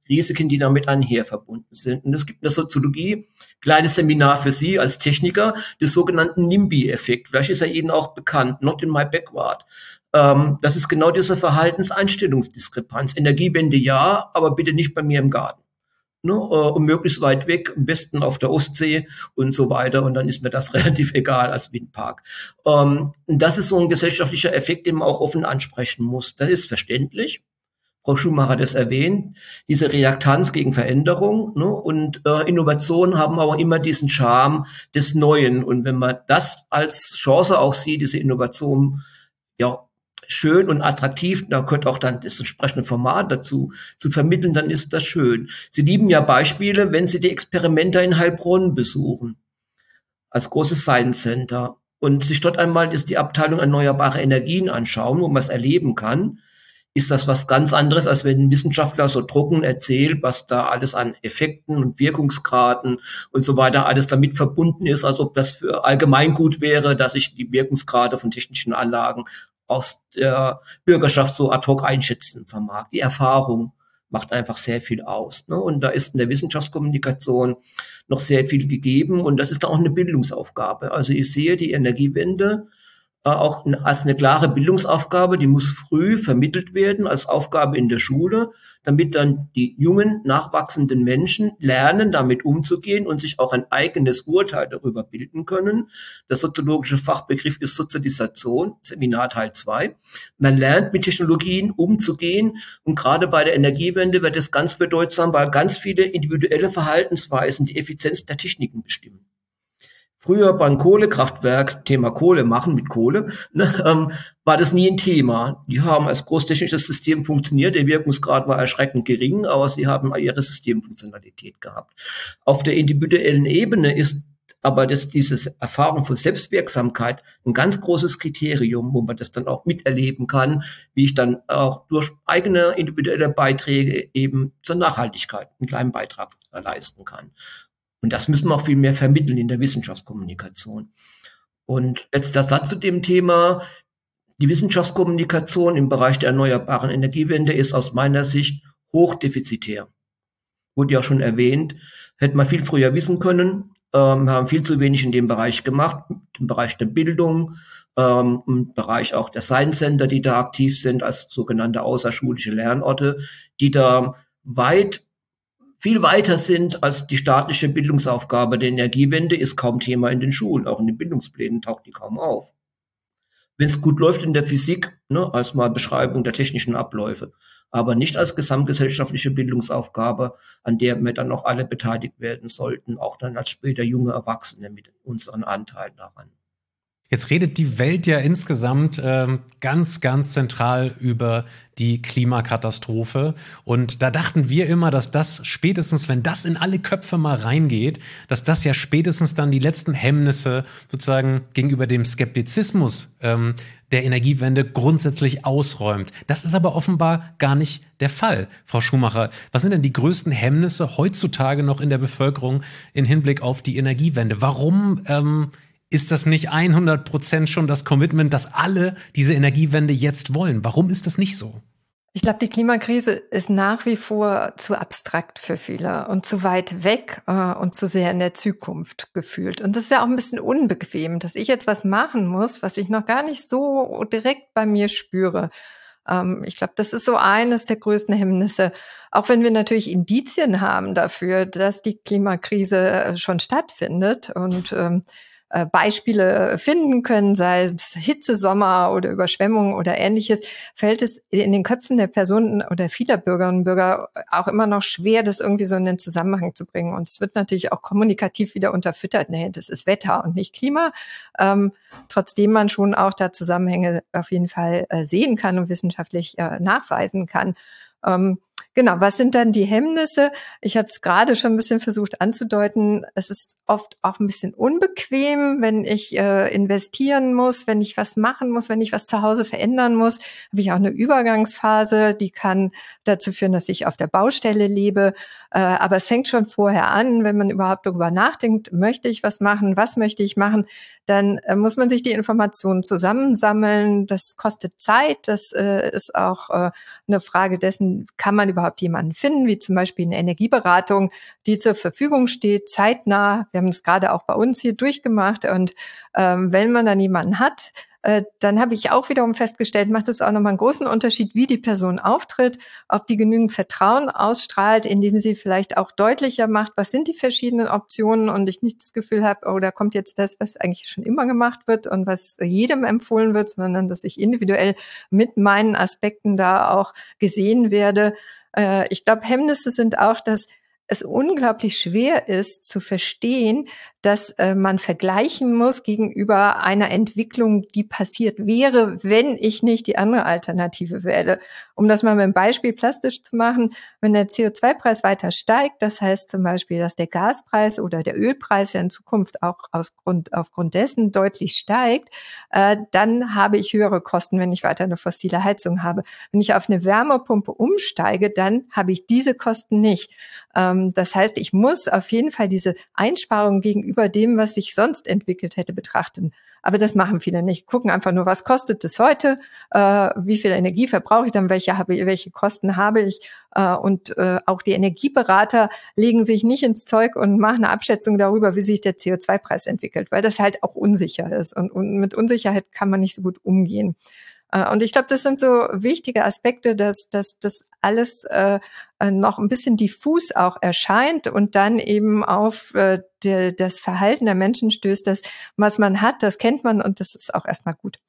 Risiken, die damit einher verbunden sind. Und es gibt in der Soziologie, kleines Seminar für Sie als Techniker, des sogenannten NIMBY-Effekt. Vielleicht ist er Ihnen auch bekannt, not in my backyard. Das ist genau diese Verhaltenseinstellungsdiskrepanz. Energiewende ja, aber bitte nicht bei mir im Garten. Ne? Und möglichst weit weg, am besten auf der Ostsee und so weiter. Und dann ist mir das relativ egal als Windpark. Und das ist so ein gesellschaftlicher Effekt, den man auch offen ansprechen muss. Das ist verständlich. Frau Schumacher hat es erwähnt, diese Reaktanz gegen Veränderung, ne? Und Innovationen haben aber immer diesen Charme des Neuen. Und wenn man das als Chance auch sieht, diese Innovation, ja, schön und attraktiv, da gehört auch dann das entsprechende Format dazu, zu vermitteln, dann ist das schön. Sie lieben ja Beispiele, wenn Sie die Experimente in Heilbronn besuchen, als großes Science Center, und sich dort einmal die Abteilung erneuerbare Energien anschauen, wo man es erleben kann, ist das was ganz anderes, als wenn ein Wissenschaftler so trocken erzählt, was da alles an Effekten und Wirkungsgraden und so weiter alles damit verbunden ist, als ob das für Allgemeingut wäre, dass ich die Wirkungsgrade von technischen Anlagen aus der Bürgerschaft so ad hoc einschätzen vermag. Die Erfahrung macht einfach sehr viel aus, ne? Und da ist in der Wissenschaftskommunikation noch sehr viel gegeben, und das ist auch eine Bildungsaufgabe. Also ich sehe die Energiewende auch als eine klare Bildungsaufgabe, die muss früh vermittelt werden als Aufgabe in der Schule, damit dann die jungen, nachwachsenden Menschen lernen, damit umzugehen und sich auch ein eigenes Urteil darüber bilden können. Der soziologische Fachbegriff ist Sozialisation, Seminar Teil 2. Man lernt, mit Technologien umzugehen, und gerade bei der Energiewende wird es ganz bedeutsam, weil ganz viele individuelle Verhaltensweisen die Effizienz der Techniken bestimmen. Früher beim Kohlekraftwerk, Thema Kohle machen mit Kohle, ne, war das nie ein Thema. Die haben als großtechnisches System funktioniert, der Wirkungsgrad war erschreckend gering, aber sie haben ihre Systemfunktionalität gehabt. Auf der individuellen Ebene ist aber diese Erfahrung von Selbstwirksamkeit ein ganz großes Kriterium, wo man das dann auch miterleben kann, wie ich dann auch durch eigene individuelle Beiträge eben zur Nachhaltigkeit einen kleinen Beitrag leisten kann. Und das müssen wir auch viel mehr vermitteln in der Wissenschaftskommunikation. Und letzter Satz zu dem Thema. Die Wissenschaftskommunikation im Bereich der erneuerbaren Energiewende ist aus meiner Sicht hochdefizitär. Wurde ja schon erwähnt, hätte man viel früher wissen können. Wir haben viel zu wenig in dem Bereich gemacht, im Bereich der Bildung, im Bereich auch der Science Center, die da aktiv sind, als sogenannte außerschulische Lernorte, die da viel weiter sind als die staatliche Bildungsaufgabe. Der Energiewende ist kaum Thema in den Schulen, auch in den Bildungsplänen taucht die kaum auf. Wenn es gut läuft in der Physik, ne, als mal Beschreibung der technischen Abläufe, aber nicht als gesamtgesellschaftliche Bildungsaufgabe, an der wir dann auch alle beteiligt werden sollten, auch dann als später junge Erwachsene mit unseren Anteilen daran. Jetzt redet die Welt ja insgesamt ganz, ganz zentral über die Klimakatastrophe. Und da dachten wir immer, dass das spätestens, wenn das in alle Köpfe mal reingeht, dass das ja spätestens dann die letzten Hemmnisse sozusagen gegenüber dem Skeptizismus der Energiewende grundsätzlich ausräumt. Das ist aber offenbar gar nicht der Fall. Frau Schumacher, was sind denn die größten Hemmnisse heutzutage noch in der Bevölkerung im Hinblick auf die Energiewende? Warum ist das nicht 100% schon das Commitment, dass alle diese Energiewende jetzt wollen? Warum ist das nicht so? Ich glaube, die Klimakrise ist nach wie vor zu abstrakt für viele und zu weit weg und zu sehr in der Zukunft gefühlt. Und das ist ja auch ein bisschen unbequem, dass ich jetzt was machen muss, was ich noch gar nicht so direkt bei mir spüre. Ich glaube, das ist so eines der größten Hemmnisse. Auch wenn wir natürlich Indizien haben dafür, dass die Klimakrise schon stattfindet und Beispiele finden können, sei es Hitzesommer oder Überschwemmungen oder Ähnliches, fällt es in den Köpfen der Personen oder vieler Bürgerinnen und Bürger auch immer noch schwer, das irgendwie so in den Zusammenhang zu bringen. Und es wird natürlich auch kommunikativ wieder unterfüttert. Nee, das ist Wetter und nicht Klima. Trotzdem man schon auch da Zusammenhänge auf jeden Fall sehen kann und wissenschaftlich nachweisen kann. Genau, was sind dann die Hemmnisse? Ich habe es gerade schon ein bisschen versucht anzudeuten. Es ist oft auch ein bisschen unbequem, wenn ich investieren muss, wenn ich was machen muss, wenn ich was zu Hause verändern muss. Habe ich auch eine Übergangsphase, die kann dazu führen, dass ich auf der Baustelle lebe. Aber es fängt schon vorher an, wenn man überhaupt darüber nachdenkt, möchte ich was machen, was möchte ich machen, dann muss man sich die Informationen zusammensammeln. Das kostet Zeit. Das ist auch eine Frage dessen, kann man überhaupt überhaupt jemanden finden, wie zum Beispiel eine Energieberatung, die zur Verfügung steht, zeitnah. Wir haben es gerade auch bei uns hier durchgemacht. Und wenn man dann jemanden hat, dann habe ich auch wiederum festgestellt, macht es auch nochmal einen großen Unterschied, wie die Person auftritt, ob die genügend Vertrauen ausstrahlt, indem sie vielleicht auch deutlicher macht, was sind die verschiedenen Optionen und ich nicht das Gefühl habe, oh, da kommt jetzt das, was eigentlich schon immer gemacht wird und was jedem empfohlen wird, sondern dass ich individuell mit meinen Aspekten da auch gesehen werde. Ich glaube, Hemmnisse sind auch, dass es unglaublich schwer ist zu verstehen, dass man vergleichen muss gegenüber einer Entwicklung, die passiert wäre, wenn ich nicht die andere Alternative wähle. Um das mal mit einem Beispiel plastisch zu machen, wenn der CO2-Preis weiter steigt, das heißt zum Beispiel, dass der Gaspreis oder der Ölpreis ja in Zukunft auch aufgrund dessen deutlich steigt, dann habe ich höhere Kosten, wenn ich weiter eine fossile Heizung habe. Wenn ich auf eine Wärmepumpe umsteige, dann habe ich diese Kosten nicht. Das heißt, ich muss auf jeden Fall diese Einsparung gegenüber dem, was sich sonst entwickelt hätte, betrachten. Aber das machen viele nicht. Gucken einfach nur, was kostet es heute, wie viel Energie verbrauche ich dann, welche Kosten habe ich. Und auch die Energieberater legen sich nicht ins Zeug und machen eine Abschätzung darüber, wie sich der CO2-Preis entwickelt, weil das halt auch unsicher ist. Und mit Unsicherheit kann man nicht so gut umgehen. Und ich glaube, das sind so wichtige Aspekte, dass das alles noch ein bisschen diffus auch erscheint und dann eben auf das Verhalten der Menschen stößt, dass was man hat, das kennt man und das ist auch erstmal gut.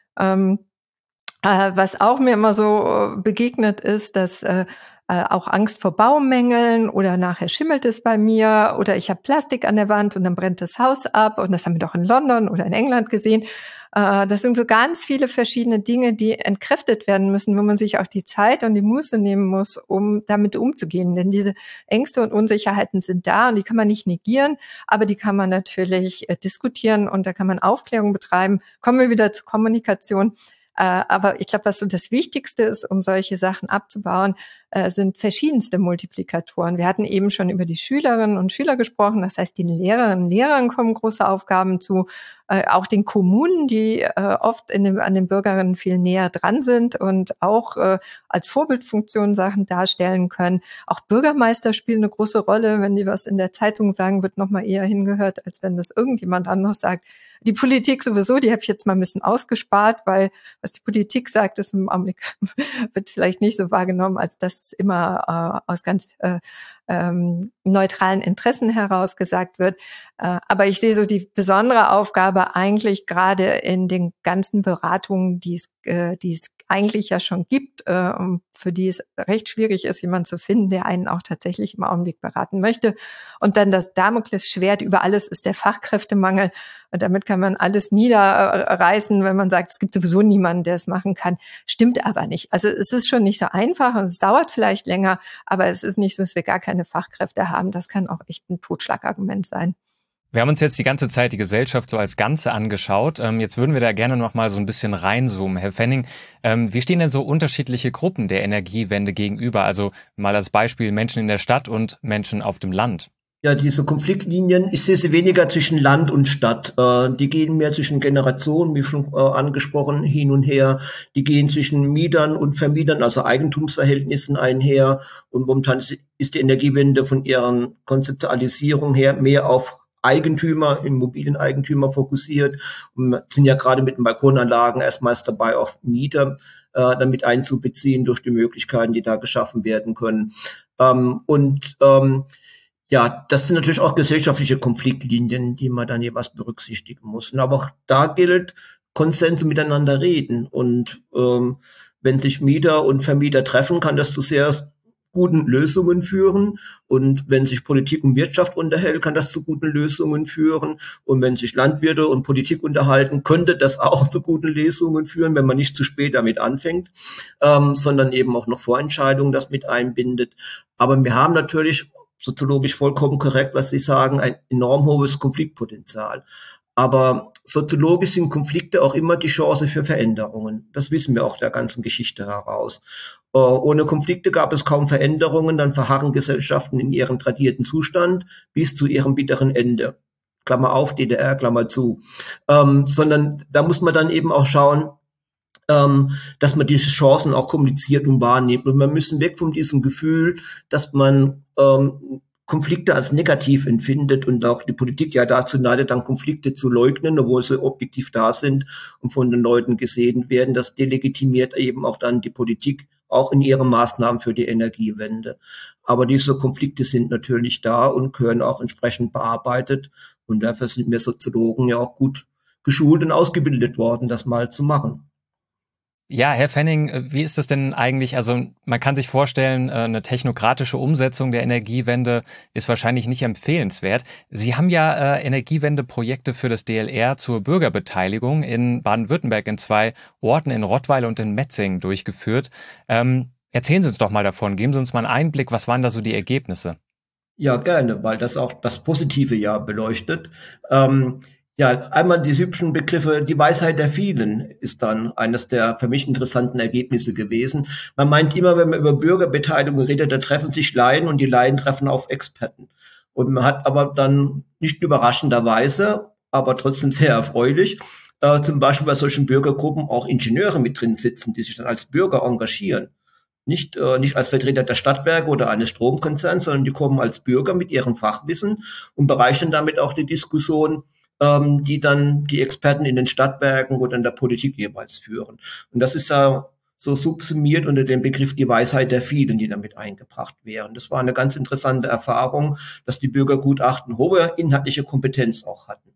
Was auch mir immer so begegnet ist, dass auch Angst vor Baumängeln oder nachher schimmelt es bei mir oder ich habe Plastik an der Wand und dann brennt das Haus ab und das haben wir doch in London oder in England gesehen. Das sind so ganz viele verschiedene Dinge, die entkräftet werden müssen, wo man sich auch die Zeit und die Muße nehmen muss, um damit umzugehen. Denn diese Ängste und Unsicherheiten sind da und die kann man nicht negieren, aber die kann man natürlich diskutieren und da kann man Aufklärung betreiben. Kommen wir wieder zur Kommunikation. Aber ich glaube, was so das Wichtigste ist, um solche Sachen abzubauen, sind verschiedenste Multiplikatoren. Wir hatten eben schon über die Schülerinnen und Schüler gesprochen. Das heißt, den Lehrerinnen und Lehrern kommen große Aufgaben zu, auch den Kommunen, die oft an den Bürgerinnen viel näher dran sind und auch als Vorbildfunktion Sachen darstellen können. Auch Bürgermeister spielen eine große Rolle. Wenn die was in der Zeitung sagen, wird nochmal eher hingehört, als wenn das irgendjemand anderes sagt. Die Politik sowieso, die habe ich jetzt mal ein bisschen ausgespart, weil was die Politik sagt, ist im Augenblick wird vielleicht nicht so wahrgenommen, als dass es immer aus ganz neutralen Interessen heraus gesagt wird. Aber ich sehe so die besondere Aufgabe eigentlich gerade in den ganzen Beratungen, die es eigentlich ja schon gibt, für die es recht schwierig ist, jemanden zu finden, der einen auch tatsächlich im Augenblick beraten möchte. Und dann das Damoklesschwert über alles ist der Fachkräftemangel. Und damit kann man alles niederreißen, wenn man sagt, es gibt sowieso niemanden, der es machen kann. Stimmt aber nicht. Also es ist schon nicht so einfach und es dauert vielleicht länger, aber es ist nicht so, dass wir gar keine Fachkräfte haben. Das kann auch echt ein Totschlagargument sein. Wir haben uns jetzt die ganze Zeit die Gesellschaft so als Ganze angeschaut. Jetzt würden wir da gerne noch mal so ein bisschen reinzoomen. Herr Fenning, wie stehen denn so unterschiedliche Gruppen der Energiewende gegenüber? Also mal als Beispiel Menschen in der Stadt und Menschen auf dem Land. Ja, diese Konfliktlinien, ich sehe sie weniger zwischen Land und Stadt. Die gehen mehr zwischen Generationen, wie schon angesprochen, hin und her. Die gehen zwischen Mietern und Vermietern, also Eigentumsverhältnissen einher. Und momentan ist die Energiewende von ihren Konzeptualisierung her mehr auf Eigentümer, Immobilieneigentümer fokussiert und sind ja gerade mit den Balkonanlagen erstmals dabei, auch Mieter damit einzubeziehen durch die Möglichkeiten, die da geschaffen werden können. Ja, das sind natürlich auch gesellschaftliche Konfliktlinien, die man dann jeweils berücksichtigen muss. Und aber auch da gilt, Konsens und miteinander reden. Und wenn sich Mieter und Vermieter treffen, kann das zu sehr guten Lösungen führen. Und wenn sich Politik und Wirtschaft unterhält, kann das zu guten Lösungen führen. Und wenn sich Landwirte und Politik unterhalten, könnte das auch zu guten Lösungen führen, wenn man nicht zu spät damit anfängt, sondern eben auch noch Vorentscheidungen das mit einbindet. Aber wir haben natürlich soziologisch vollkommen korrekt, was Sie sagen, ein enorm hohes Konfliktpotenzial. Aber soziologisch sind Konflikte auch immer die Chance für Veränderungen. Das wissen wir auch der ganzen Geschichte heraus. Ohne Konflikte gab es kaum Veränderungen, dann verharren Gesellschaften in ihrem tradierten Zustand bis zu ihrem bitteren Ende. Klammer auf, DDR, Klammer zu. Sondern da muss man dann eben auch schauen, dass man diese Chancen auch kommuniziert und wahrnimmt. Und wir müssen weg von diesem Gefühl, dass man Konflikte als negativ empfindet und auch die Politik ja dazu neidet, dann Konflikte zu leugnen, obwohl sie objektiv da sind und von den Leuten gesehen werden. Das delegitimiert eben auch dann die Politik, auch in ihren Maßnahmen für die Energiewende. Aber diese Konflikte sind natürlich da und gehören auch entsprechend bearbeitet. Und dafür sind wir Soziologen ja auch gut geschult und ausgebildet worden, das mal zu machen. Ja, Herr Fenning, wie ist das denn eigentlich? Also man kann sich vorstellen, eine technokratische Umsetzung der Energiewende ist wahrscheinlich nicht empfehlenswert. Sie haben ja Energiewendeprojekte für das DLR zur Bürgerbeteiligung in Baden-Württemberg in 2 Orten, in Rottweil und in Metzingen, durchgeführt. Erzählen Sie uns doch mal davon, geben Sie uns mal einen Einblick, was waren da so die Ergebnisse? Ja, gerne, weil das auch das Positive ja beleuchtet. Ja, einmal die hübschen Begriffe, die Weisheit der Vielen ist dann eines der für mich interessanten Ergebnisse gewesen. Man meint immer, wenn man über Bürgerbeteiligung redet, da treffen sich Laien und die Laien treffen auf Experten. Und man hat aber dann nicht überraschenderweise, aber trotzdem sehr erfreulich, zum Beispiel bei solchen Bürgergruppen auch Ingenieure mit drin sitzen, die sich dann als Bürger engagieren. Nicht als Vertreter der Stadtwerke oder eines Stromkonzerns, sondern die kommen als Bürger mit ihrem Fachwissen und bereichern damit auch die Diskussion, die dann die Experten in den Stadtwerken oder in der Politik jeweils führen. Und das ist da so subsumiert unter dem Begriff die Weisheit der Vielen, die damit eingebracht wären. Das war eine ganz interessante Erfahrung, dass die Bürgergutachten hohe inhaltliche Kompetenz auch hatten.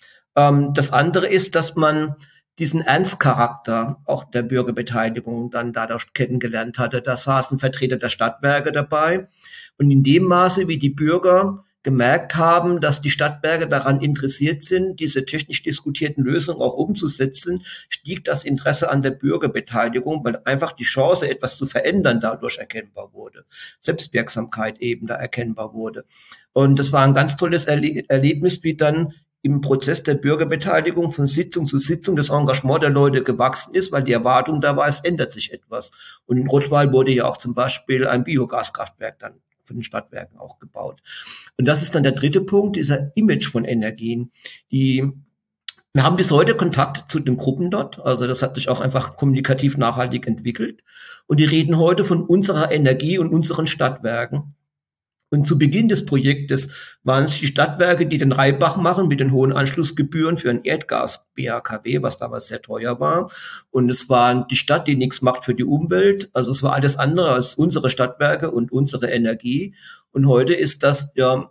Das andere ist, dass man diesen Ernstcharakter auch der Bürgerbeteiligung dann dadurch kennengelernt hatte. Da saßen Vertreter der Stadtwerke dabei. Und in dem Maße, wie die Bürger gemerkt haben, dass die Stadtwerke daran interessiert sind, diese technisch diskutierten Lösungen auch umzusetzen, stieg das Interesse an der Bürgerbeteiligung, weil einfach die Chance, etwas zu verändern, dadurch erkennbar wurde. Selbstwirksamkeit eben da erkennbar wurde. Und das war ein ganz tolles Erlebnis, wie dann im Prozess der Bürgerbeteiligung von Sitzung zu Sitzung das Engagement der Leute gewachsen ist, weil die Erwartung da war, es ändert sich etwas. Und in Rottweil wurde ja auch zum Beispiel ein Biogaskraftwerk dann von den Stadtwerken auch gebaut. Und das ist dann der dritte Punkt, dieser Image von Energien. Wir haben bis heute Kontakt zu den Gruppen dort, also das hat sich auch einfach kommunikativ nachhaltig entwickelt. Und die reden heute von unserer Energie und unseren Stadtwerken. Und zu Beginn des Projektes waren es die Stadtwerke, die den Reibach machen mit den hohen Anschlussgebühren für ein Erdgas-BHKW, was damals sehr teuer war. Und es war die Stadt, die nichts macht für die Umwelt. Also es war alles andere als unsere Stadtwerke und unsere Energie. Und heute ist das ja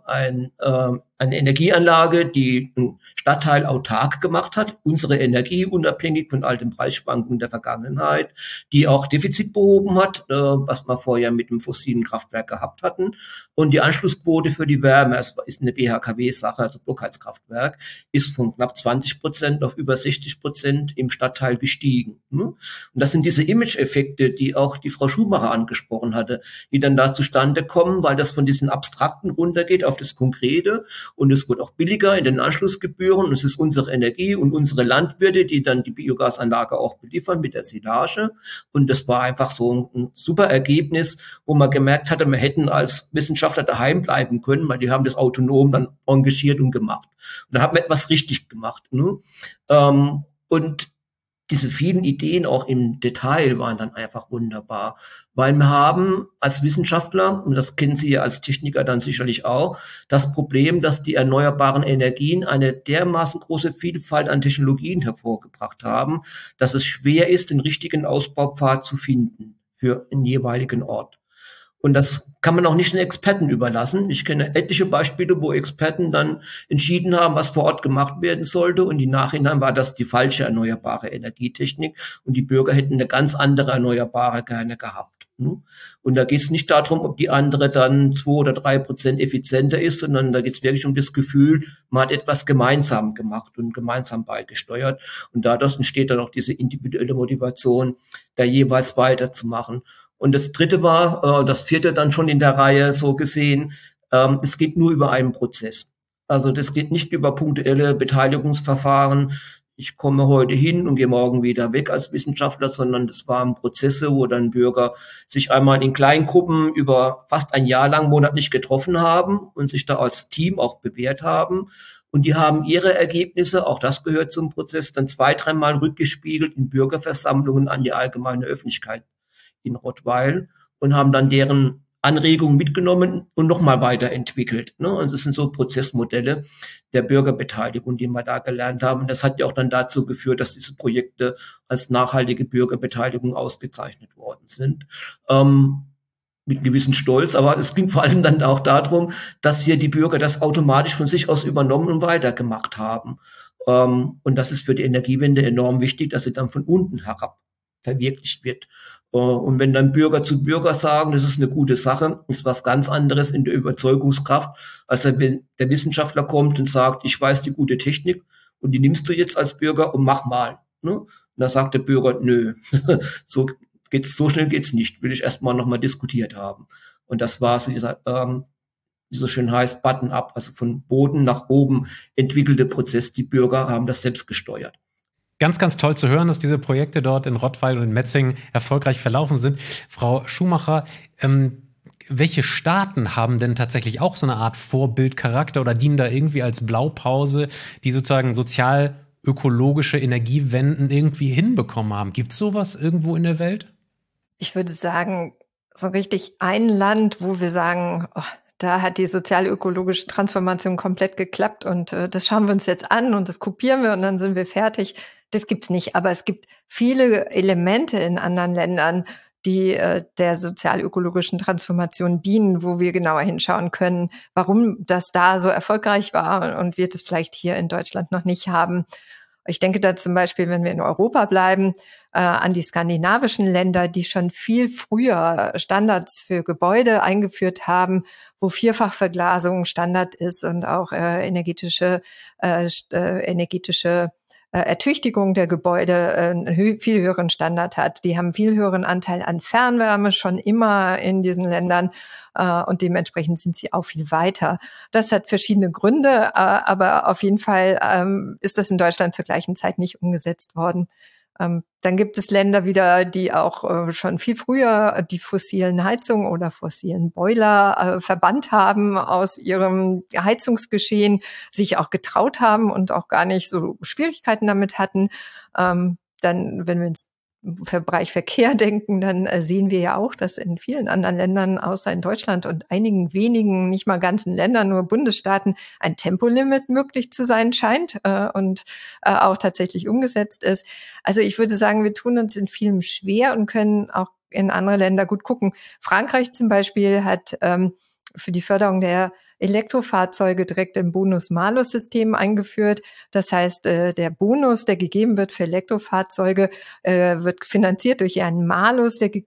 eine Energieanlage, die einen Stadtteil autark gemacht hat, unsere Energie unabhängig von all den Preisschwankungen der Vergangenheit, die auch Defizit behoben hat, was wir vorher mit dem fossilen Kraftwerk gehabt hatten. Und die Anschlussquote für die Wärme, es ist eine BHKW-Sache, also Blockheizkraftwerk, ist von knapp 20% auf über 60% im Stadtteil gestiegen. Und das sind diese Image-Effekte, die auch die Frau Schumacher angesprochen hatte, die dann da zustande kommen, weil das von diesen Abstrakten runtergeht auf das Konkrete. Und es wird auch billiger in den Anschlussgebühren. Es ist unsere Energie und unsere Landwirte, die dann die Biogasanlage auch beliefern mit der Silage. Und das war einfach so ein super Ergebnis, wo man gemerkt hatte, wir hätten als Wissenschaftler daheim bleiben können, weil die haben das autonom dann engagiert und gemacht. Und da haben wir etwas richtig gemacht. Ne? Und diese vielen Ideen auch im Detail waren dann einfach wunderbar, weil wir haben als Wissenschaftler, und das kennen Sie ja als Techniker dann sicherlich auch, das Problem, dass die erneuerbaren Energien eine dermaßen große Vielfalt an Technologien hervorgebracht haben, dass es schwer ist, den richtigen Ausbaupfad zu finden für einen jeweiligen Ort. Und das kann man auch nicht den Experten überlassen. Ich kenne etliche Beispiele, wo Experten dann entschieden haben, was vor Ort gemacht werden sollte. Und im Nachhinein war das die falsche erneuerbare Energietechnik. Und die Bürger hätten eine ganz andere erneuerbare gerne gehabt. Und da geht es nicht darum, ob die andere dann 2 oder 3% effizienter ist, sondern da geht es wirklich um das Gefühl, man hat etwas gemeinsam gemacht und gemeinsam beigesteuert. Und dadurch entsteht dann auch diese individuelle Motivation, da jeweils weiterzumachen. Und das dritte war, das vierte dann schon in der Reihe so gesehen, es geht nur über einen Prozess. Also das geht nicht über punktuelle Beteiligungsverfahren. Ich komme heute hin und gehe morgen wieder weg als Wissenschaftler, sondern das waren Prozesse, wo dann Bürger sich einmal in Kleingruppen über fast ein Jahr lang monatlich getroffen haben und sich da als Team auch bewährt haben. Und die haben ihre Ergebnisse, auch das gehört zum Prozess, dann 2-3 Mal rückgespiegelt in Bürgerversammlungen an die allgemeine Öffentlichkeit in Rottweil und haben dann deren Anregungen mitgenommen und nochmal weiterentwickelt. Ne? Und das sind so Prozessmodelle der Bürgerbeteiligung, die wir da gelernt haben. Und das hat ja auch dann dazu geführt, dass diese Projekte als nachhaltige Bürgerbeteiligung ausgezeichnet worden sind. Mit einem gewissen Stolz, aber es ging vor allem dann auch darum, dass hier die Bürger das automatisch von sich aus übernommen und weitergemacht haben. Und das ist für die Energiewende enorm wichtig, dass sie dann von unten herab verwirklicht wird. Und wenn dann Bürger zu Bürger sagen, das ist eine gute Sache, ist was ganz anderes in der Überzeugungskraft, als wenn der Wissenschaftler kommt und sagt, ich weiß die gute Technik und die nimmst du jetzt als Bürger und mach mal. Ne? Und da sagt der Bürger, nö, so schnell geht's nicht, will ich erstmal nochmal diskutiert haben. Und das war so dieser, wie so schön heißt, Button-up, also von Boden nach oben entwickelte Prozess. Die Bürger haben das selbst gesteuert. Ganz, ganz toll zu hören, dass diese Projekte dort in Rottweil und in Metzingen erfolgreich verlaufen sind. Frau Schumacher, welche Staaten haben denn tatsächlich auch so eine Art Vorbildcharakter oder dienen da irgendwie als Blaupause, die sozusagen sozial-ökologische Energiewenden irgendwie hinbekommen haben? Gibt es sowas irgendwo in der Welt? Ich würde sagen, so richtig ein Land, wo wir sagen, oh, da hat die sozial-ökologische Transformation komplett geklappt und das schauen wir uns jetzt an und das kopieren wir und dann sind wir fertig. Das gibt's nicht, aber es gibt viele Elemente in anderen Ländern, die der sozial-ökologischen Transformation dienen, wo wir genauer hinschauen können, warum das da so erfolgreich war und wir das vielleicht hier in Deutschland noch nicht haben. Ich denke da zum Beispiel, wenn wir in Europa bleiben, an die skandinavischen Länder, die schon viel früher Standards für Gebäude eingeführt haben, wo Vierfachverglasung Standard ist und auch energetische Ertüchtigung der Gebäude einen viel höheren Standard hat. Die haben viel höheren Anteil an Fernwärme schon immer in diesen Ländern und dementsprechend sind sie auch viel weiter. Das hat verschiedene Gründe, aber auf jeden Fall ist das in Deutschland zur gleichen Zeit nicht umgesetzt worden. Dann gibt es Länder wieder, die auch schon viel früher die fossilen Heizungen oder fossilen Boiler verbannt haben aus ihrem Heizungsgeschehen, sich auch getraut haben und auch gar nicht so Schwierigkeiten damit hatten. Dann, wenn wir ins Bereich Verkehr denken, dann sehen wir ja auch, dass in vielen anderen Ländern, außer in Deutschland und einigen wenigen, nicht mal ganzen Ländern, nur Bundesstaaten, ein Tempolimit möglich zu sein scheint und auch tatsächlich umgesetzt ist. Also ich würde sagen, wir tun uns in vielem schwer und können auch in andere Länder gut gucken. Frankreich zum Beispiel hat für die Förderung der Elektrofahrzeuge direkt im Bonus-Malus-System eingeführt. Das heißt, der Bonus, der gegeben wird für Elektrofahrzeuge, wird finanziert durch einen Malus, der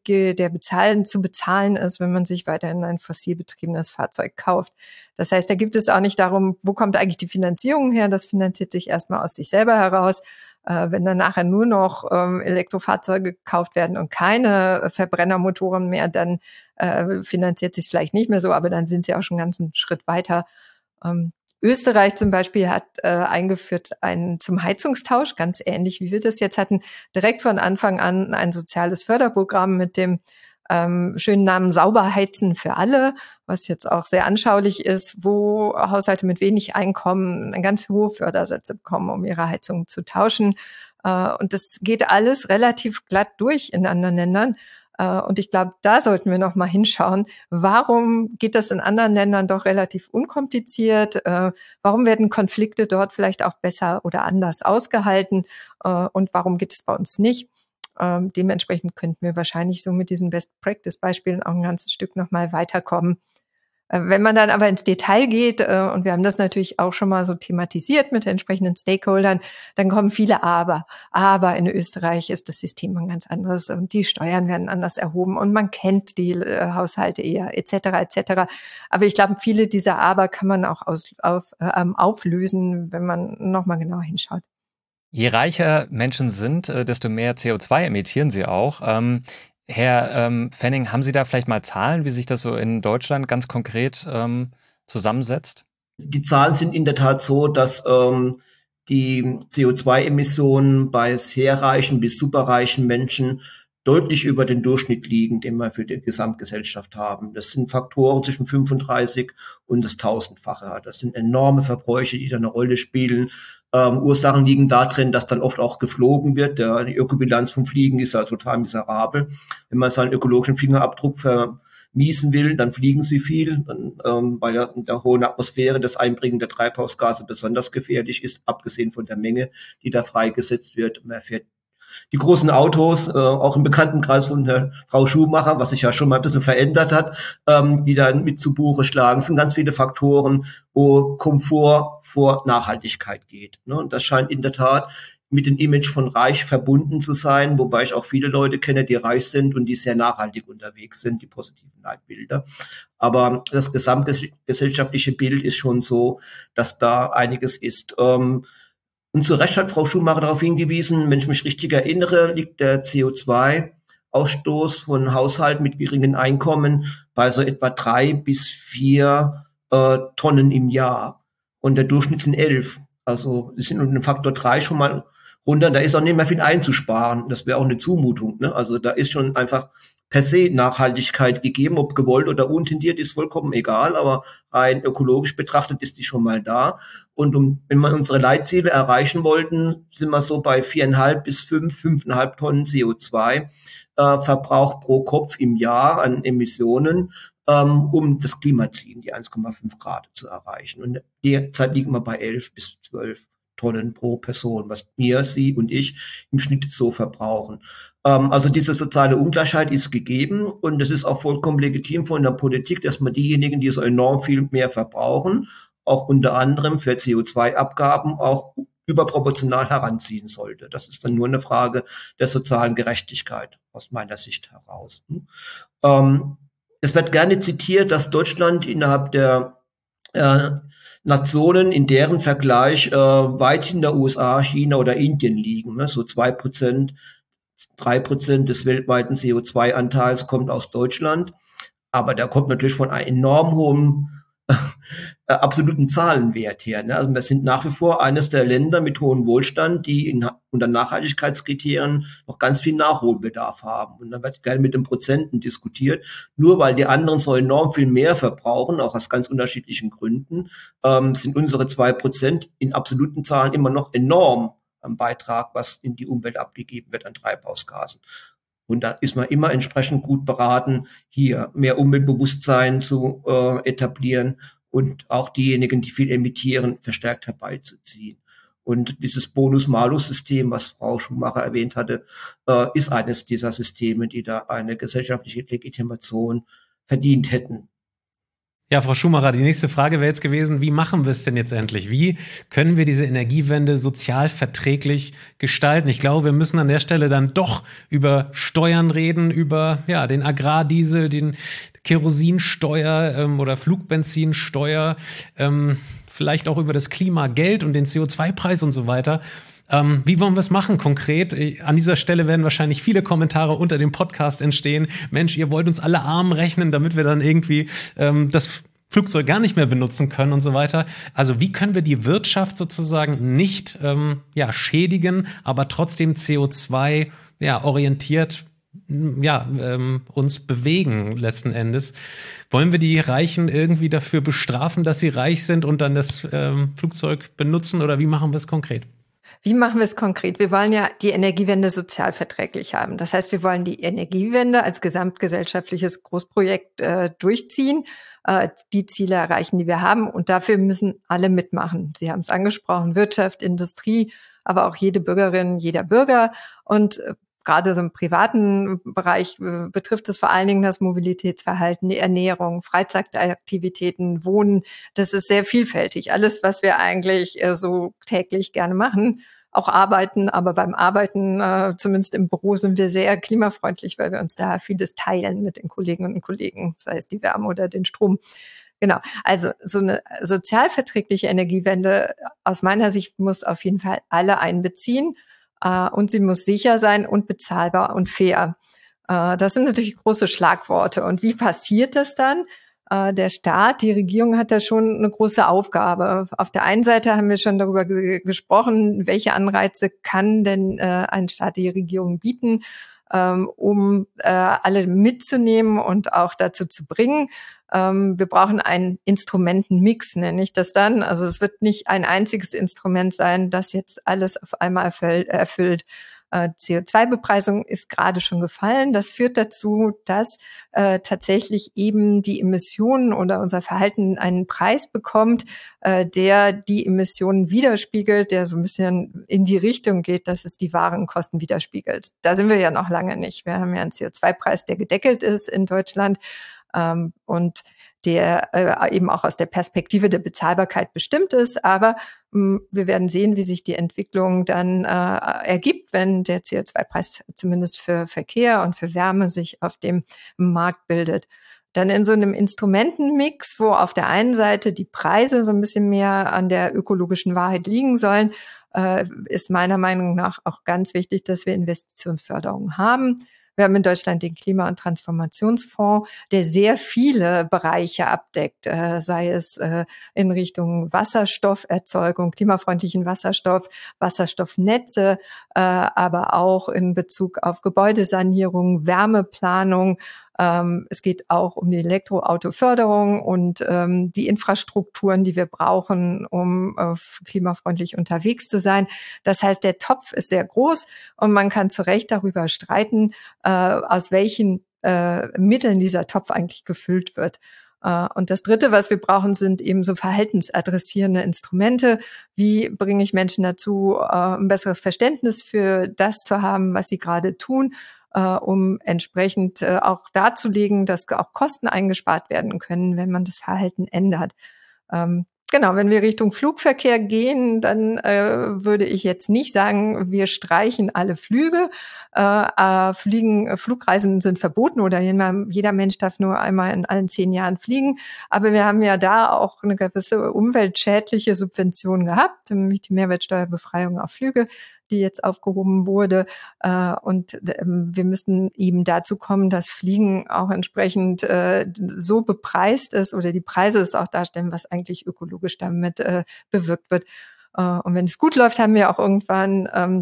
zu bezahlen ist, wenn man sich weiterhin ein fossil betriebenes Fahrzeug kauft. Das heißt, da gibt es auch nicht darum, wo kommt eigentlich die Finanzierung her? Das finanziert sich erstmal aus sich selber heraus. Wenn dann nachher nur noch Elektrofahrzeuge gekauft werden und keine Verbrennermotoren mehr, dann finanziert sich vielleicht nicht mehr so, aber dann sind sie auch schon einen ganzen Schritt weiter. Österreich zum Beispiel hat eingeführt zum Heizungstausch, ganz ähnlich wie wir das jetzt hatten, direkt von Anfang an ein soziales Förderprogramm mit dem schönen Namen Sauber heizen für alle, was jetzt auch sehr anschaulich ist, wo Haushalte mit wenig Einkommen ganz hohe Fördersätze bekommen, um ihre Heizung zu tauschen. Und das geht alles relativ glatt durch in anderen Ländern. Und ich glaube, da sollten wir noch mal hinschauen. Warum geht das in anderen Ländern doch relativ unkompliziert? Warum werden Konflikte dort vielleicht auch besser oder anders ausgehalten? Und warum geht es bei uns nicht? Dementsprechend könnten wir wahrscheinlich so mit diesen Best-Practice-Beispielen auch ein ganzes Stück noch mal weiterkommen. Wenn man dann aber ins Detail geht, und wir haben das natürlich auch schon mal so thematisiert mit entsprechenden Stakeholdern, dann kommen viele Aber. Aber in Österreich ist das System ein ganz anderes und die Steuern werden anders erhoben und man kennt die Haushalte eher etc. etc. Aber ich glaube, viele dieser Aber kann man auch auflösen, wenn man noch mal genauer hinschaut. Je reicher Menschen sind, desto mehr CO2 emittieren sie auch. Herr Fenning, haben Sie da vielleicht mal Zahlen, wie sich das so in Deutschland ganz konkret zusammensetzt? Die Zahlen sind in der Tat so, dass die CO2-Emissionen bei sehr reichen bis superreichen Menschen deutlich über den Durchschnitt liegen, den wir für die Gesamtgesellschaft haben. Das sind Faktoren zwischen 35 und das 1000-fache. Das sind enorme Verbräuche, die da eine Rolle spielen. Ursachen liegen darin, dass dann oft auch geflogen wird. Die Ökobilanz vom Fliegen ist ja total miserabel. Wenn man seinen ökologischen Fingerabdruck vermiesen will, dann fliegen sie viel, weil ja in der hohen Atmosphäre das Einbringen der Treibhausgase besonders gefährlich ist, abgesehen von der Menge, die da freigesetzt wird. Man fährt die großen Autos, auch im Bekanntenkreis von der Frau Schumacher, was sich ja schon mal ein bisschen verändert hat, die dann mit zu Buche schlagen. Es sind ganz viele Faktoren, wo Komfort vor Nachhaltigkeit geht. Ne? Und das scheint in der Tat mit dem Image von reich verbunden zu sein, wobei ich auch viele Leute kenne, die reich sind und die sehr nachhaltig unterwegs sind, die positiven Leitbilder. Aber das gesamtgesellschaftliche Bild ist schon so, dass da einiges ist. Und zu Recht hat Frau Schumacher darauf hingewiesen, wenn ich mich richtig erinnere, liegt der CO2-Ausstoß von Haushalten mit geringen Einkommen bei so etwa 3 bis 4 Tonnen im Jahr. Und der Durchschnitt sind 11. Also wir sind um den Faktor 3 schon mal runter. Da ist auch nicht mehr viel einzusparen. Das wäre auch eine Zumutung. Ne? Also da ist schon einfach per se Nachhaltigkeit gegeben, ob gewollt oder untendiert, ist vollkommen egal, aber rein ökologisch betrachtet ist die schon mal da. Und wenn wir unsere Leitziele erreichen wollten, sind wir so bei 4,5 bis 5,5 Tonnen CO2 Verbrauch pro Kopf im Jahr an Emissionen, um das Klimaziel, die 1,5 Grad zu erreichen. Und derzeit liegen wir bei 11 bis 12 Tonnen pro Person, was wir, Sie und ich im Schnitt so verbrauchen. Also diese soziale Ungleichheit ist gegeben und es ist auch vollkommen legitim von der Politik, dass man diejenigen, die so enorm viel mehr verbrauchen, auch unter anderem für CO2-Abgaben auch überproportional heranziehen sollte. Das ist dann nur eine Frage der sozialen Gerechtigkeit aus meiner Sicht heraus. Es wird gerne zitiert, dass Deutschland innerhalb der Nationen in deren Vergleich weit hinter USA, China oder Indien liegen. Ne? So 2%, 3% des weltweiten CO2-Anteils kommt aus Deutschland. Aber der kommt natürlich von einem enorm hohen absoluten Zahlenwert her. Ne? Also wir sind nach wie vor eines der Länder mit hohem Wohlstand, die unter Nachhaltigkeitskriterien noch ganz viel Nachholbedarf haben. Und dann wird gerne mit den Prozenten diskutiert. Nur weil die anderen so enorm viel mehr verbrauchen, auch aus ganz unterschiedlichen Gründen, sind unsere 2% in absoluten Zahlen immer noch enorm am Beitrag, was in die Umwelt abgegeben wird an Treibhausgasen. Und da ist man immer entsprechend gut beraten, hier mehr Umweltbewusstsein zu etablieren und auch diejenigen, die viel emittieren, verstärkt herbeizuziehen. Und dieses Bonus-Malus-System, was Frau Schumacher erwähnt hatte, ist eines dieser Systeme, die da eine gesellschaftliche Legitimation verdient hätten. Ja, Frau Schumacher, die nächste Frage wäre jetzt gewesen, wie machen wir es denn jetzt endlich? Wie können wir diese Energiewende sozial verträglich gestalten? Ich glaube, wir müssen an der Stelle dann doch über Steuern reden, über den Agrardiesel, den Kerosinsteuer oder Flugbenzinsteuer, vielleicht auch über das Klimageld und den CO2-Preis und so weiter. Wie wollen wir es machen konkret? An dieser Stelle werden wahrscheinlich viele Kommentare unter dem Podcast entstehen. Mensch, ihr wollt uns alle arm rechnen, damit wir dann irgendwie das Flugzeug gar nicht mehr benutzen können und so weiter. Also wie können wir die Wirtschaft sozusagen nicht schädigen, aber trotzdem CO2 orientiert uns bewegen letzten Endes? Wollen wir die Reichen irgendwie dafür bestrafen, dass sie reich sind und dann das Flugzeug benutzen, oder wie machen wir es konkret? Wie machen wir es konkret? Wir wollen ja die Energiewende sozialverträglich haben. Das heißt, wir wollen die Energiewende als gesamtgesellschaftliches Großprojekt durchziehen, die Ziele erreichen, die wir haben. Und dafür müssen alle mitmachen. Sie haben es angesprochen, Wirtschaft, Industrie, aber auch jede Bürgerin, jeder Bürger. Und gerade so im privaten Bereich betrifft es vor allen Dingen das Mobilitätsverhalten, die Ernährung, Freizeitaktivitäten, Wohnen. Das ist sehr vielfältig. Alles, was wir eigentlich so täglich gerne machen. Auch arbeiten, aber beim Arbeiten, zumindest im Büro, sind wir sehr klimafreundlich, weil wir uns da vieles teilen mit den Kolleginnen und Kollegen, sei es die Wärme oder den Strom. Genau, also so eine sozialverträgliche Energiewende aus meiner Sicht muss auf jeden Fall alle einbeziehen. Und sie muss sicher sein und bezahlbar und fair. Das sind natürlich große Schlagworte. Und wie passiert das dann? Der Staat, die Regierung hat da schon eine große Aufgabe. Auf der einen Seite haben wir schon darüber gesprochen, welche Anreize kann denn ein Staat, die Regierung bieten. um alle mitzunehmen und auch dazu zu bringen. Wir brauchen einen Instrumentenmix, nenne ich das dann. Also es wird nicht ein einziges Instrument sein, das jetzt alles auf einmal erfüllt. CO2-Bepreisung ist gerade schon gefallen. Das führt dazu, dass tatsächlich eben die Emissionen oder unser Verhalten einen Preis bekommt, der die Emissionen widerspiegelt, der so ein bisschen in die Richtung geht, dass es die wahren Kosten widerspiegelt. Da sind wir ja noch lange nicht. Wir haben ja einen CO2-Preis, der gedeckelt ist in Deutschland und der eben auch aus der Perspektive der Bezahlbarkeit bestimmt ist. Aber wir werden sehen, wie sich die Entwicklung dann ergibt, wenn der CO2-Preis zumindest für Verkehr und für Wärme sich auf dem Markt bildet. Dann in so einem Instrumentenmix, wo auf der einen Seite die Preise so ein bisschen mehr an der ökologischen Wahrheit liegen sollen, ist meiner Meinung nach auch ganz wichtig, dass wir Investitionsförderung haben. Wir haben in Deutschland den Klima- und Transformationsfonds, der sehr viele Bereiche abdeckt, sei es in Richtung Wasserstofferzeugung, klimafreundlichen Wasserstoff, Wasserstoffnetze, aber auch in Bezug auf Gebäudesanierung, Wärmeplanung. Es geht auch um die Elektroautoförderung und die Infrastrukturen, die wir brauchen, um klimafreundlich unterwegs zu sein. Das heißt, der Topf ist sehr groß und man kann zu Recht darüber streiten, aus welchen Mitteln dieser Topf eigentlich gefüllt wird. Und das Dritte, was wir brauchen, sind eben so verhaltensadressierende Instrumente. Wie bringe ich Menschen dazu, ein besseres Verständnis für das zu haben, was sie gerade tun, um entsprechend auch darzulegen, dass auch Kosten eingespart werden können, wenn man das Verhalten ändert. Genau, wenn wir Richtung Flugverkehr gehen, dann würde ich jetzt nicht sagen, wir streichen alle Flüge. Flugreisen sind verboten oder jeder Mensch darf nur einmal in allen 10 Jahren fliegen. Aber wir haben ja da auch eine gewisse umweltschädliche Subvention gehabt, nämlich die Mehrwertsteuerbefreiung auf Flüge, die jetzt aufgehoben wurde. Und wir müssen eben dazu kommen, dass Fliegen auch entsprechend so bepreist ist oder die Preise es auch darstellen, was eigentlich ökologisch damit bewirkt wird. Und wenn es gut läuft, haben wir auch irgendwann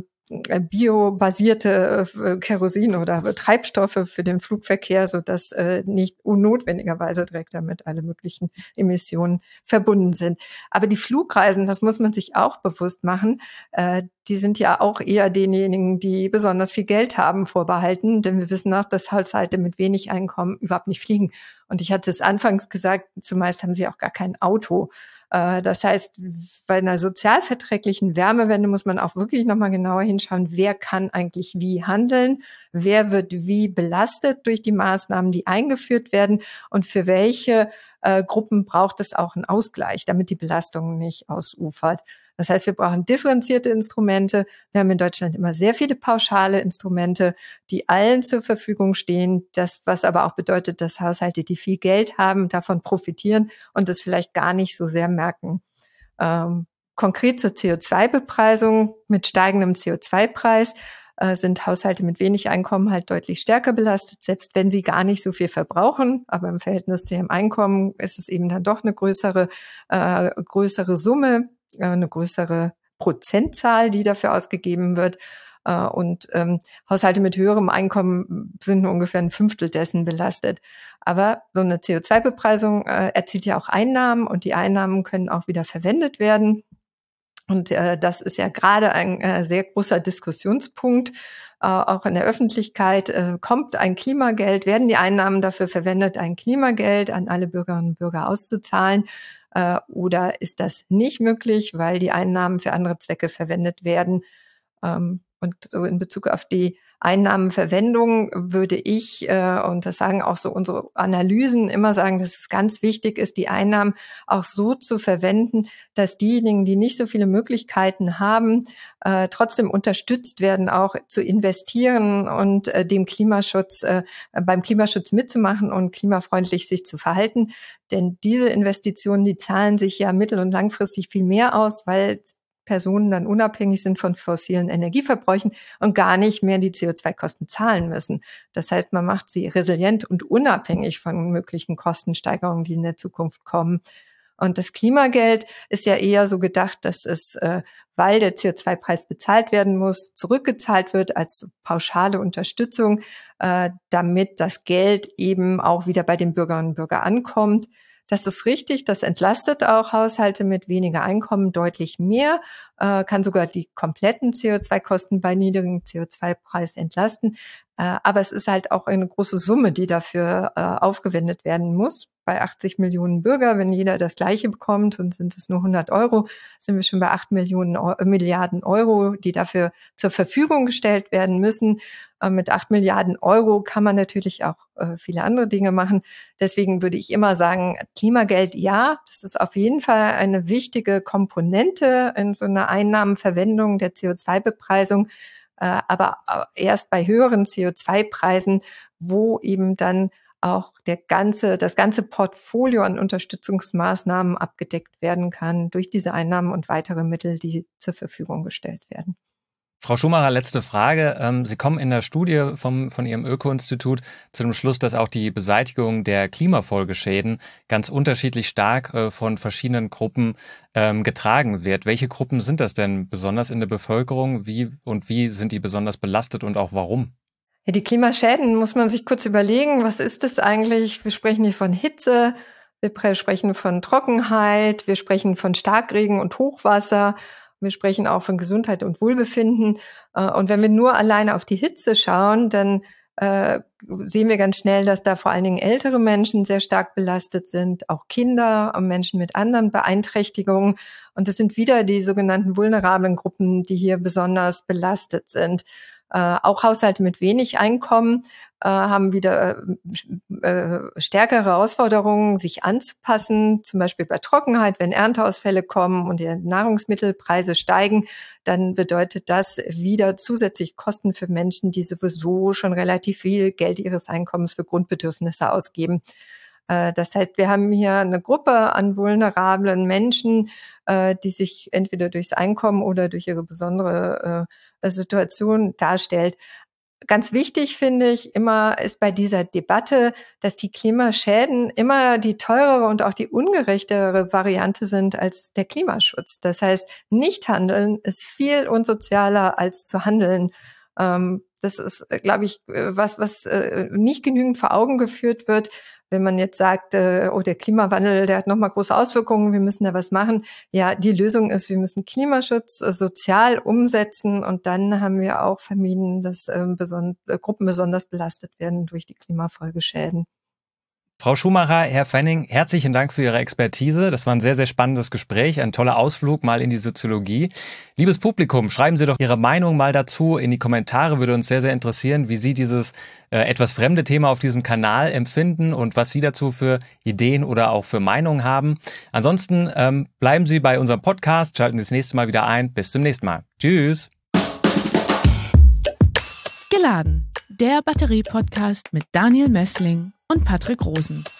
biobasierte Kerosin oder Treibstoffe für den Flugverkehr, so dass nicht unnotwendigerweise direkt damit alle möglichen Emissionen verbunden sind. Aber die Flugreisen, das muss man sich auch bewusst machen, die sind ja auch eher denjenigen, die besonders viel Geld haben, vorbehalten, denn wir wissen auch, dass Haushalte mit wenig Einkommen überhaupt nicht fliegen. Und ich hatte es anfangs gesagt, zumeist haben sie auch gar kein Auto. Das heißt, bei einer sozialverträglichen Wärmewende muss man auch wirklich nochmal genauer hinschauen, wer kann eigentlich wie handeln, wer wird wie belastet durch die Maßnahmen, die eingeführt werden und für welche Gruppen braucht es auch einen Ausgleich, damit die Belastung nicht ausufert. Das heißt, wir brauchen differenzierte Instrumente. Wir haben in Deutschland immer sehr viele pauschale Instrumente, die allen zur Verfügung stehen. Das, was aber auch bedeutet, dass Haushalte, die viel Geld haben, davon profitieren und das vielleicht gar nicht so sehr merken. Konkret zur CO2-Bepreisung mit steigendem CO2-Preis sind Haushalte mit wenig Einkommen halt deutlich stärker belastet, selbst wenn sie gar nicht so viel verbrauchen. Aber im Verhältnis zu ihrem Einkommen ist es eben dann doch eine größere Summe, eine größere Prozentzahl, die dafür ausgegeben wird. Und Haushalte mit höherem Einkommen sind nur ungefähr 1/5 dessen belastet. Aber so eine CO2-Bepreisung erzielt ja auch Einnahmen und die Einnahmen können auch wieder verwendet werden. Und das ist ja gerade ein sehr großer Diskussionspunkt. Auch in der Öffentlichkeit kommt ein Klimageld, werden die Einnahmen dafür verwendet, ein Klimageld an alle Bürgerinnen und Bürger auszuzahlen? Oder ist das nicht möglich, weil die Einnahmen für andere Zwecke verwendet werden? Und so in Bezug auf die Einnahmenverwendung würde ich, und das sagen auch so unsere Analysen, immer sagen, dass es ganz wichtig ist, die Einnahmen auch so zu verwenden, dass diejenigen, die nicht so viele Möglichkeiten haben, trotzdem unterstützt werden, auch zu investieren und beim Klimaschutz mitzumachen und klimafreundlich sich zu verhalten. Denn diese Investitionen, die zahlen sich ja mittel- und langfristig viel mehr aus, weil Personen dann unabhängig sind von fossilen Energieverbräuchen und gar nicht mehr die CO2-Kosten zahlen müssen. Das heißt, man macht sie resilient und unabhängig von möglichen Kostensteigerungen, die in der Zukunft kommen. Und das Klimageld ist ja eher so gedacht, dass es, weil der CO2-Preis bezahlt werden muss, zurückgezahlt wird als pauschale Unterstützung, damit das Geld eben auch wieder bei den Bürgerinnen und Bürgern ankommt. Das ist richtig, das entlastet auch Haushalte mit weniger Einkommen deutlich mehr, kann sogar die kompletten CO2-Kosten bei niedrigem CO2-Preis entlasten. Aber es ist halt auch eine große Summe, die dafür aufgewendet werden muss. Bei 80 Millionen Bürger, wenn jeder das Gleiche bekommt und sind es nur 100 Euro, sind wir schon bei 8 Milliarden Euro, die dafür zur Verfügung gestellt werden müssen. Mit 8 Milliarden Euro kann man natürlich auch viele andere Dinge machen. Deswegen würde ich immer sagen, Klimageld, ja, das ist auf jeden Fall eine wichtige Komponente in so einer Einnahmenverwendung der CO2-Bepreisung. Aber erst bei höheren CO2-Preisen, wo eben dann auch das ganze Portfolio an Unterstützungsmaßnahmen abgedeckt werden kann durch diese Einnahmen und weitere Mittel, die zur Verfügung gestellt werden. Frau Schumacher, letzte Frage. Sie kommen in der Studie von Ihrem Öko-Institut zu dem Schluss, dass auch die Beseitigung der Klimafolgeschäden ganz unterschiedlich stark von verschiedenen Gruppen getragen wird. Welche Gruppen sind das denn besonders in der Bevölkerung? Wie sind die besonders belastet und auch warum? Ja, die Klimaschäden muss man sich kurz überlegen. Was ist das eigentlich? Wir sprechen hier von Hitze, wir sprechen von Trockenheit, wir sprechen von Starkregen und Hochwasser. Wir sprechen auch von Gesundheit und Wohlbefinden. Und wenn wir nur alleine auf die Hitze schauen, dann sehen wir ganz schnell, dass da vor allen Dingen ältere Menschen sehr stark belastet sind, auch Kinder und Menschen mit anderen Beeinträchtigungen. Und das sind wieder die sogenannten vulnerablen Gruppen, die hier besonders belastet sind. Auch Haushalte mit wenig Einkommen haben wieder stärkere Herausforderungen, sich anzupassen. Zum Beispiel bei Trockenheit, wenn Ernteausfälle kommen und die Nahrungsmittelpreise steigen, dann bedeutet das wieder zusätzliche Kosten für Menschen, die sowieso schon relativ viel Geld ihres Einkommens für Grundbedürfnisse ausgeben. Das heißt, wir haben hier eine Gruppe an vulnerablen Menschen, die sich entweder durchs Einkommen oder durch ihre besondere Situation darstellt. Ganz wichtig finde ich immer ist bei dieser Debatte, dass die Klimaschäden immer die teurere und auch die ungerechtere Variante sind als der Klimaschutz. Das heißt, nicht handeln ist viel unsozialer als zu handeln. Das ist, glaube ich, was nicht genügend vor Augen geführt wird. Wenn man jetzt sagt, der Klimawandel, der hat nochmal große Auswirkungen, wir müssen da was machen. Ja, die Lösung ist, wir müssen Klimaschutz sozial umsetzen und dann haben wir auch vermieden, dass Gruppen besonders belastet werden durch die Klimafolgeschäden. Frau Schumacher, Herr Fenning, herzlichen Dank für Ihre Expertise. Das war ein sehr, sehr spannendes Gespräch, ein toller Ausflug mal in die Soziologie. Liebes Publikum, schreiben Sie doch Ihre Meinung mal dazu in die Kommentare. Würde uns sehr, sehr interessieren, wie Sie dieses etwas fremde Thema auf diesem Kanal empfinden und was Sie dazu für Ideen oder auch für Meinungen haben. Ansonsten bleiben Sie bei unserem Podcast, schalten Sie das nächste Mal wieder ein. Bis zum nächsten Mal. Tschüss. Geladen, der Batterie-Podcast mit Daniel Messling und Patrick Rosen.